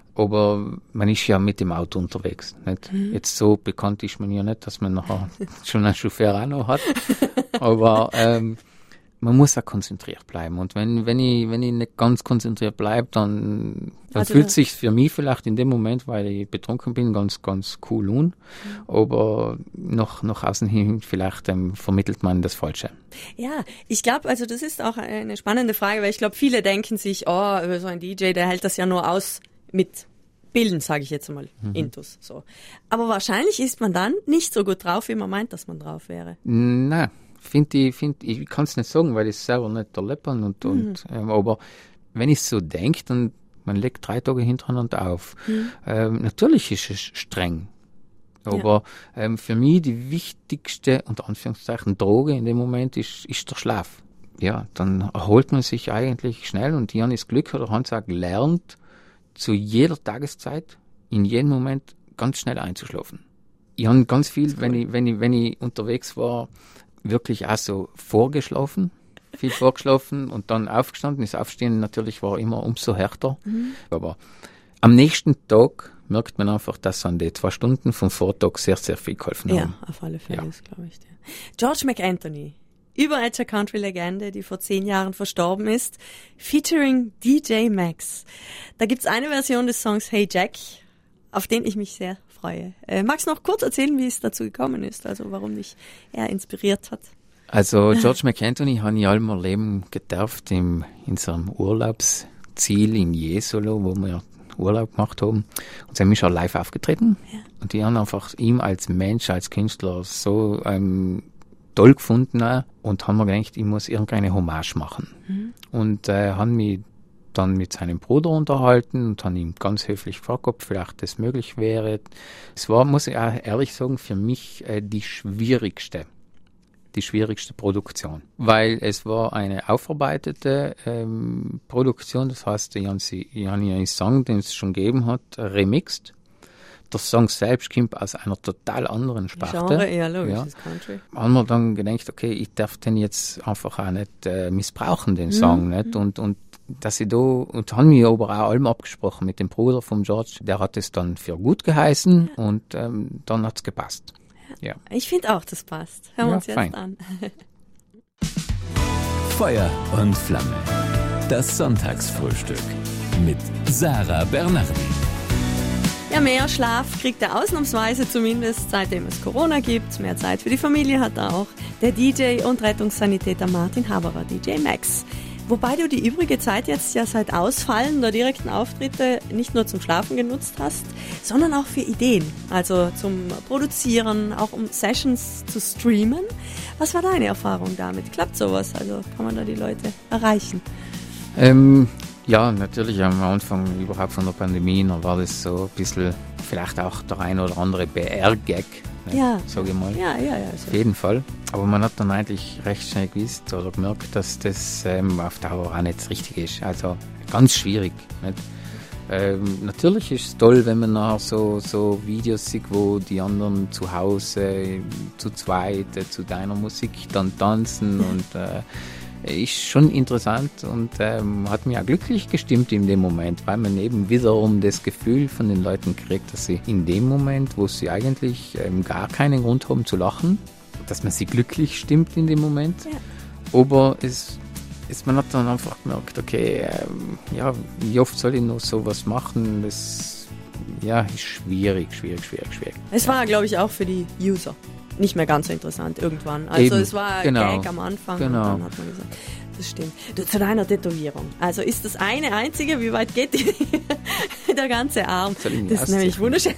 Aber man ist ja mit dem Auto unterwegs. Nicht? Mhm. Jetzt so bekannt ist man ja nicht, dass man nachher schon einen Chauffeur auch noch hat. Aber ähm, man muss auch konzentriert bleiben. Und wenn, wenn ich, wenn ich nicht ganz konzentriert bleibe, dann, dann also fühlt es sich für mich vielleicht in dem Moment, weil ich betrunken bin, ganz, ganz cool an. Mhm. Aber nach, nach außen hin vielleicht ähm, vermittelt man das Falsche. Ja, ich glaube, also das ist auch eine spannende Frage, weil ich glaube, viele denken sich, oh, so ein D J, der hält das ja nur aus mit Bilden, sage ich jetzt mal, mhm. Intus. So. Aber wahrscheinlich ist man dann nicht so gut drauf, wie man meint, dass man drauf wäre. Nein. Finde ich, find, ich kann es nicht sagen, weil ich es selber nicht erleben und, mhm. und ähm, aber wenn ich so denke, dann man legt drei Tage hintereinander auf. Mhm. Ähm, natürlich ist es streng. Aber ja. ähm, für mich die wichtigste, unter Anführungszeichen, Droge in dem Moment ist, ist der Schlaf. Ja, dann erholt man sich eigentlich schnell und Jan ist Glück oder Hans auch gelernt, zu jeder Tageszeit, in jedem Moment ganz schnell einzuschlafen. Ich habe ganz viel, wenn ich, wenn ich, wenn ich unterwegs war, wirklich auch so vorgeschlafen. Viel vorgeschlafen und dann aufgestanden. Das Aufstehen natürlich war immer umso härter. Mhm. Aber am nächsten Tag merkt man einfach, dass an die zwei Stunden vom Vortag sehr, sehr viel geholfen haben. Ja, auf alle Fälle, ja. Das glaube ich dir. George McAnthony, überalter Country-Legende, die vor zehn Jahren verstorben ist, featuring D J Max. Da gibt's eine Version des Songs Hey Jack, auf den ich mich sehr freue. Äh, magst du noch kurz erzählen, wie es dazu gekommen ist, also warum dich er inspiriert hat? Also George McAnthony habe ich allem Leben gedarft in unserem Urlaubsziel in Jesolo, wo wir Urlaub gemacht haben. Und sie ist auch live aufgetreten. Ja. Und die haben einfach ihn als Mensch, als Künstler so ähm, toll gefunden und haben mir gedacht, ich muss irgendeine Hommage machen. Mhm. Und äh, haben mich dann mit seinem Bruder unterhalten und haben ihm ganz höflich gefragt, ob vielleicht das möglich wäre. Es war, muss ich auch ehrlich sagen, für mich äh, die schwierigste die schwierigste Produktion, weil es war eine aufarbeitete ähm, Produktion, das heißt, ich habe einen Song, den es schon gegeben hat, remixed. Der Song selbst kommt aus einer total anderen Sparte. Genre, eher logisch, ja. Das Country. Haben wir dann gedacht, okay, ich darf den jetzt einfach auch nicht äh, missbrauchen, den Song, mhm. nicht? Und, und dass ich da, und haben wir aber auch allem abgesprochen mit dem Bruder von George, der hat es dann für gut geheißen ja. und ähm, dann hat es gepasst. Ja. Ich finde auch, das passt. Hören wir ja, uns jetzt fein. an. Feuer und Flamme. Das Sonntagsfrühstück mit Sarah Bernardi. Ja, mehr Schlaf kriegt er ausnahmsweise zumindest, seitdem es Corona gibt. Mehr Zeit für die Familie hat er auch der D J und Rettungssanitäter Martin Haberer, D J Max. Wobei du die übrige Zeit jetzt ja seit Ausfallen der direkten Auftritte nicht nur zum Schlafen genutzt hast, sondern auch für Ideen. Also zum Produzieren, auch um Sessions zu streamen. Was war deine Erfahrung damit? Klappt sowas? Also kann man da die Leute erreichen? Ähm, ja, natürlich am Anfang überhaupt von der Pandemie, da war das so ein bisschen, vielleicht auch der ein oder andere P R-Gag. Ja, sage ich mal. Ja, ja, ja. So. Auf jeden Fall. Aber man hat dann eigentlich recht schnell gewusst oder gemerkt, dass das ähm, auf Dauer auch nicht richtig ist. Also ganz schwierig. Nicht? Ähm, natürlich ist es toll, wenn man nachher so, so Videos sieht, wo die anderen zu Hause zu zweit äh, zu deiner Musik dann tanzen und äh, ist schon interessant und ähm, hat mich auch glücklich gestimmt in dem Moment, weil man eben wiederum das Gefühl von den Leuten kriegt, dass sie in dem Moment, wo sie eigentlich ähm, gar keinen Grund haben zu lachen, dass man sie glücklich stimmt in dem Moment. Ja. Aber es, es, man hat dann einfach gemerkt, okay, ähm, ja, wie oft soll ich noch sowas machen? Das ja, ist schwierig, schwierig, schwierig, schwierig. Es war, glaube ich, auch für die User nicht mehr ganz so interessant irgendwann. Also Eben. Es war ein genau. Gag am Anfang genau. und dann hat man gesagt, das stimmt. Du, zu deiner Tätowierung. Also ist das eine einzige, wie weit geht die, der ganze Arm? Das ist ausziehen? Nämlich wunderschön.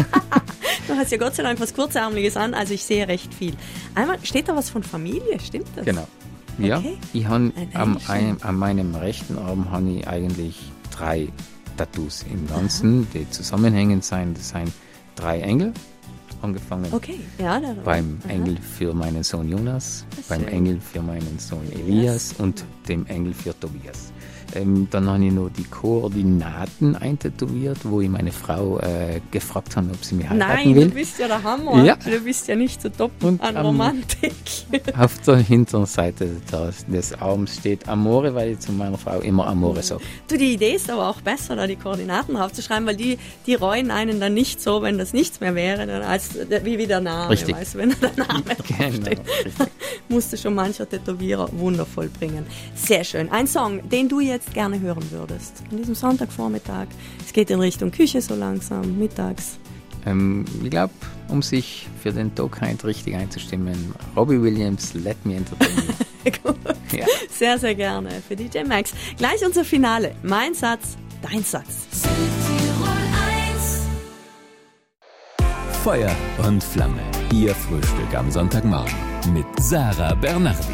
Du hast ja Gott sei Dank was Kurzärmliches an, also ich sehe recht viel. Einmal steht da was von Familie, stimmt das? Genau. Ja, okay. ich habe am, an meinem rechten Arm habe ich eigentlich drei Tattoos im Ganzen, aha, die zusammenhängend sind. Das sind drei Engel. Angefangen okay. ja, beim aha. Engel für meinen Sohn Jonas, beim schön. Engel für meinen Sohn Elias yes. und dem Engel für Tobias. Ähm, dann habe ich noch die Koordinaten eintätowiert, wo ich meine Frau äh, gefragt habe, ob sie mich heiraten Nein, will. Nein, du bist ja der Hammer. Ja. Du bist ja nicht so top und an am, Romantik. Auf der hinteren Seite des, des Arms steht Amore, weil ich zu meiner Frau immer Amore sage. Du, die Idee ist aber auch besser, da die Koordinaten draufzuschreiben, weil die, die reuen einen dann nicht so, wenn das nichts mehr wäre, dann als wie, wie der Name. Richtig. Weißt, wenn der Name draufsteht, genau, musste schon mancher Tätowierer wundervoll bringen. Sehr schön. Ein Song, den du jetzt gerne hören würdest, an diesem Sonntagvormittag. Es geht in Richtung Küche so langsam, mittags. Ähm, ich glaube, um sich für den Tag heute richtig einzustimmen, Robbie Williams, Let Me Entertain You. Gut. Ja. Sehr, sehr gerne für D J Max. Gleich unser Finale. Mein Satz, dein Satz. Feuer und Flamme. Ihr Frühstück am Sonntagmorgen. mit Sarah Bernardi.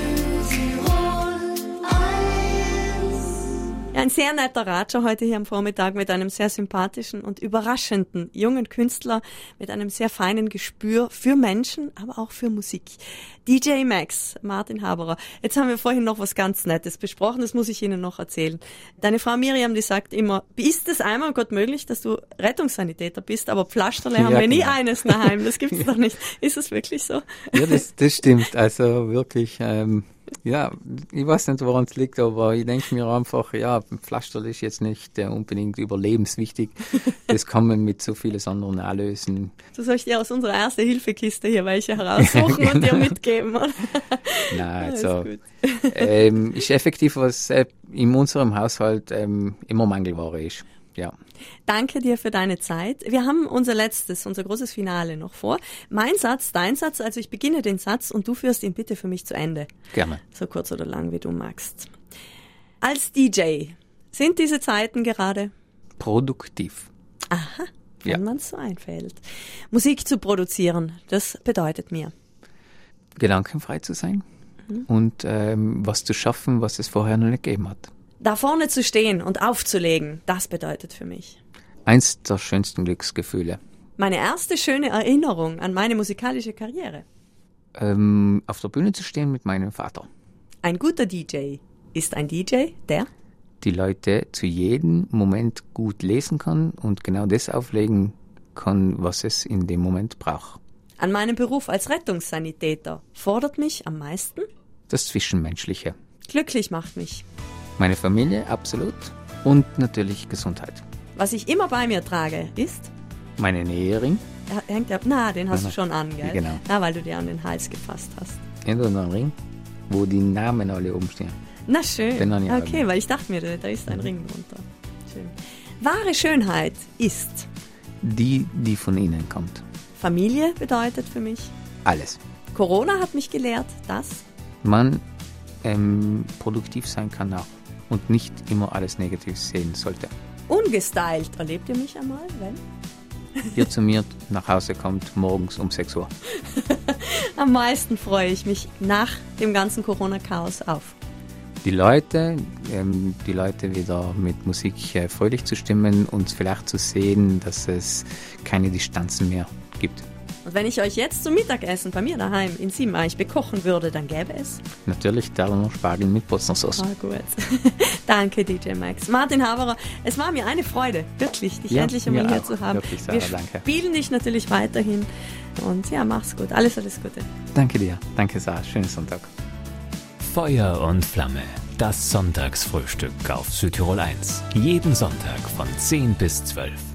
Ja, ein sehr netter Ratscher heute hier am Vormittag mit einem sehr sympathischen und überraschenden jungen Künstler mit einem sehr feinen Gespür für Menschen, aber auch für Musik. D J Max, Martin Haberer. Jetzt haben wir vorhin noch was ganz Nettes besprochen, das muss ich Ihnen noch erzählen. Deine Frau Miriam, die sagt immer, ist es einmal Gott möglich, dass du Rettungssanitäter bist, aber Pflasterle haben ja, wir nie genau. eines daheim, das gibt's doch nicht. Ist es wirklich so? Ja, das, das stimmt. Also wirklich, ähm, ja, ich weiß nicht, woran es liegt, aber ich denke mir einfach, ja, Pflasterl ist jetzt nicht äh, unbedingt überlebenswichtig. Das kann man mit so vieles anderen auch lösen. Du sollst dir aus unserer Erste-Hilfe-Kiste hier welche heraussuchen genau. und dir mitgeben, oder? Nein, also ähm, ist effektiv, was äh, in unserem Haushalt ähm, immer Mangelware ist. Ja. Danke dir für deine Zeit. Wir haben unser letztes, unser großes Finale noch vor. Mein Satz, dein Satz, also ich beginne den Satz und du führst ihn bitte für mich zu Ende. Gerne. So kurz oder lang, wie du magst. Als D J, sind diese Zeiten gerade? Produktiv. Aha, wenn ja. man es so einfällt. Musik zu produzieren, das bedeutet mir? Gedankenfrei zu sein mhm. und ähm, was zu schaffen, was es vorher noch nicht gegeben hat. Da vorne zu stehen und aufzulegen, das bedeutet für mich eins der schönsten Glücksgefühle. Meine erste schöne Erinnerung an meine musikalische Karriere. Ähm, auf der Bühne zu stehen mit meinem Vater. Ein guter D J ist ein D J, der die Leute zu jedem Moment gut lesen kann und genau das auflegen kann, was es in dem Moment braucht. An meinem Beruf als Rettungssanitäter fordert mich am meisten das Zwischenmenschliche. Glücklich macht mich meine Familie, absolut. Und natürlich Gesundheit. Was ich immer bei mir trage, ist? Meine Nähering. Ja, hängt ja, na, den hast ja, du schon an, gell? Genau. Na, weil du dir an den Hals gefasst hast. Und einen Ring, wo die Namen alle oben stehen. Na schön. Den habe ich okay, weil ich dachte mir, da ist ein mhm. Ring drunter. Schön. Wahre Schönheit ist? Die, die von innen kommt. Familie bedeutet für mich? Alles. Corona hat mich gelehrt, dass? Man ähm, produktiv sein kann auch. Und nicht immer alles negativ sehen sollte. Ungestylt, erlebt ihr mich einmal, wenn? Ihr zu mir nach Hause kommt morgens um sechs Uhr. Am meisten freue ich mich nach dem ganzen Corona-Chaos auf. Die Leute, ähm, die Leute wieder mit Musik äh, fröhlich zu stimmen und vielleicht zu sehen, dass es keine Distanzen mehr gibt. Und wenn ich euch jetzt zum Mittagessen bei mir daheim in Siebenreich bekochen würde, dann gäbe es? Natürlich Berliner Spargel mit Bosnersauce. Ah, gut. Danke, D J Max. Martin Haberer, es war mir eine Freude, wirklich, dich ja, endlich einmal hier auch. zu haben. Wirklich, Sarah, Wir danke. spielen dich natürlich weiterhin. Und ja, mach's gut. Alles, alles Gute. Danke dir. Danke, Sarah. Schönen Sonntag. Feuer und Flamme. Das Sonntagsfrühstück auf Südtirol eins. Jeden Sonntag von zehn bis zwölf.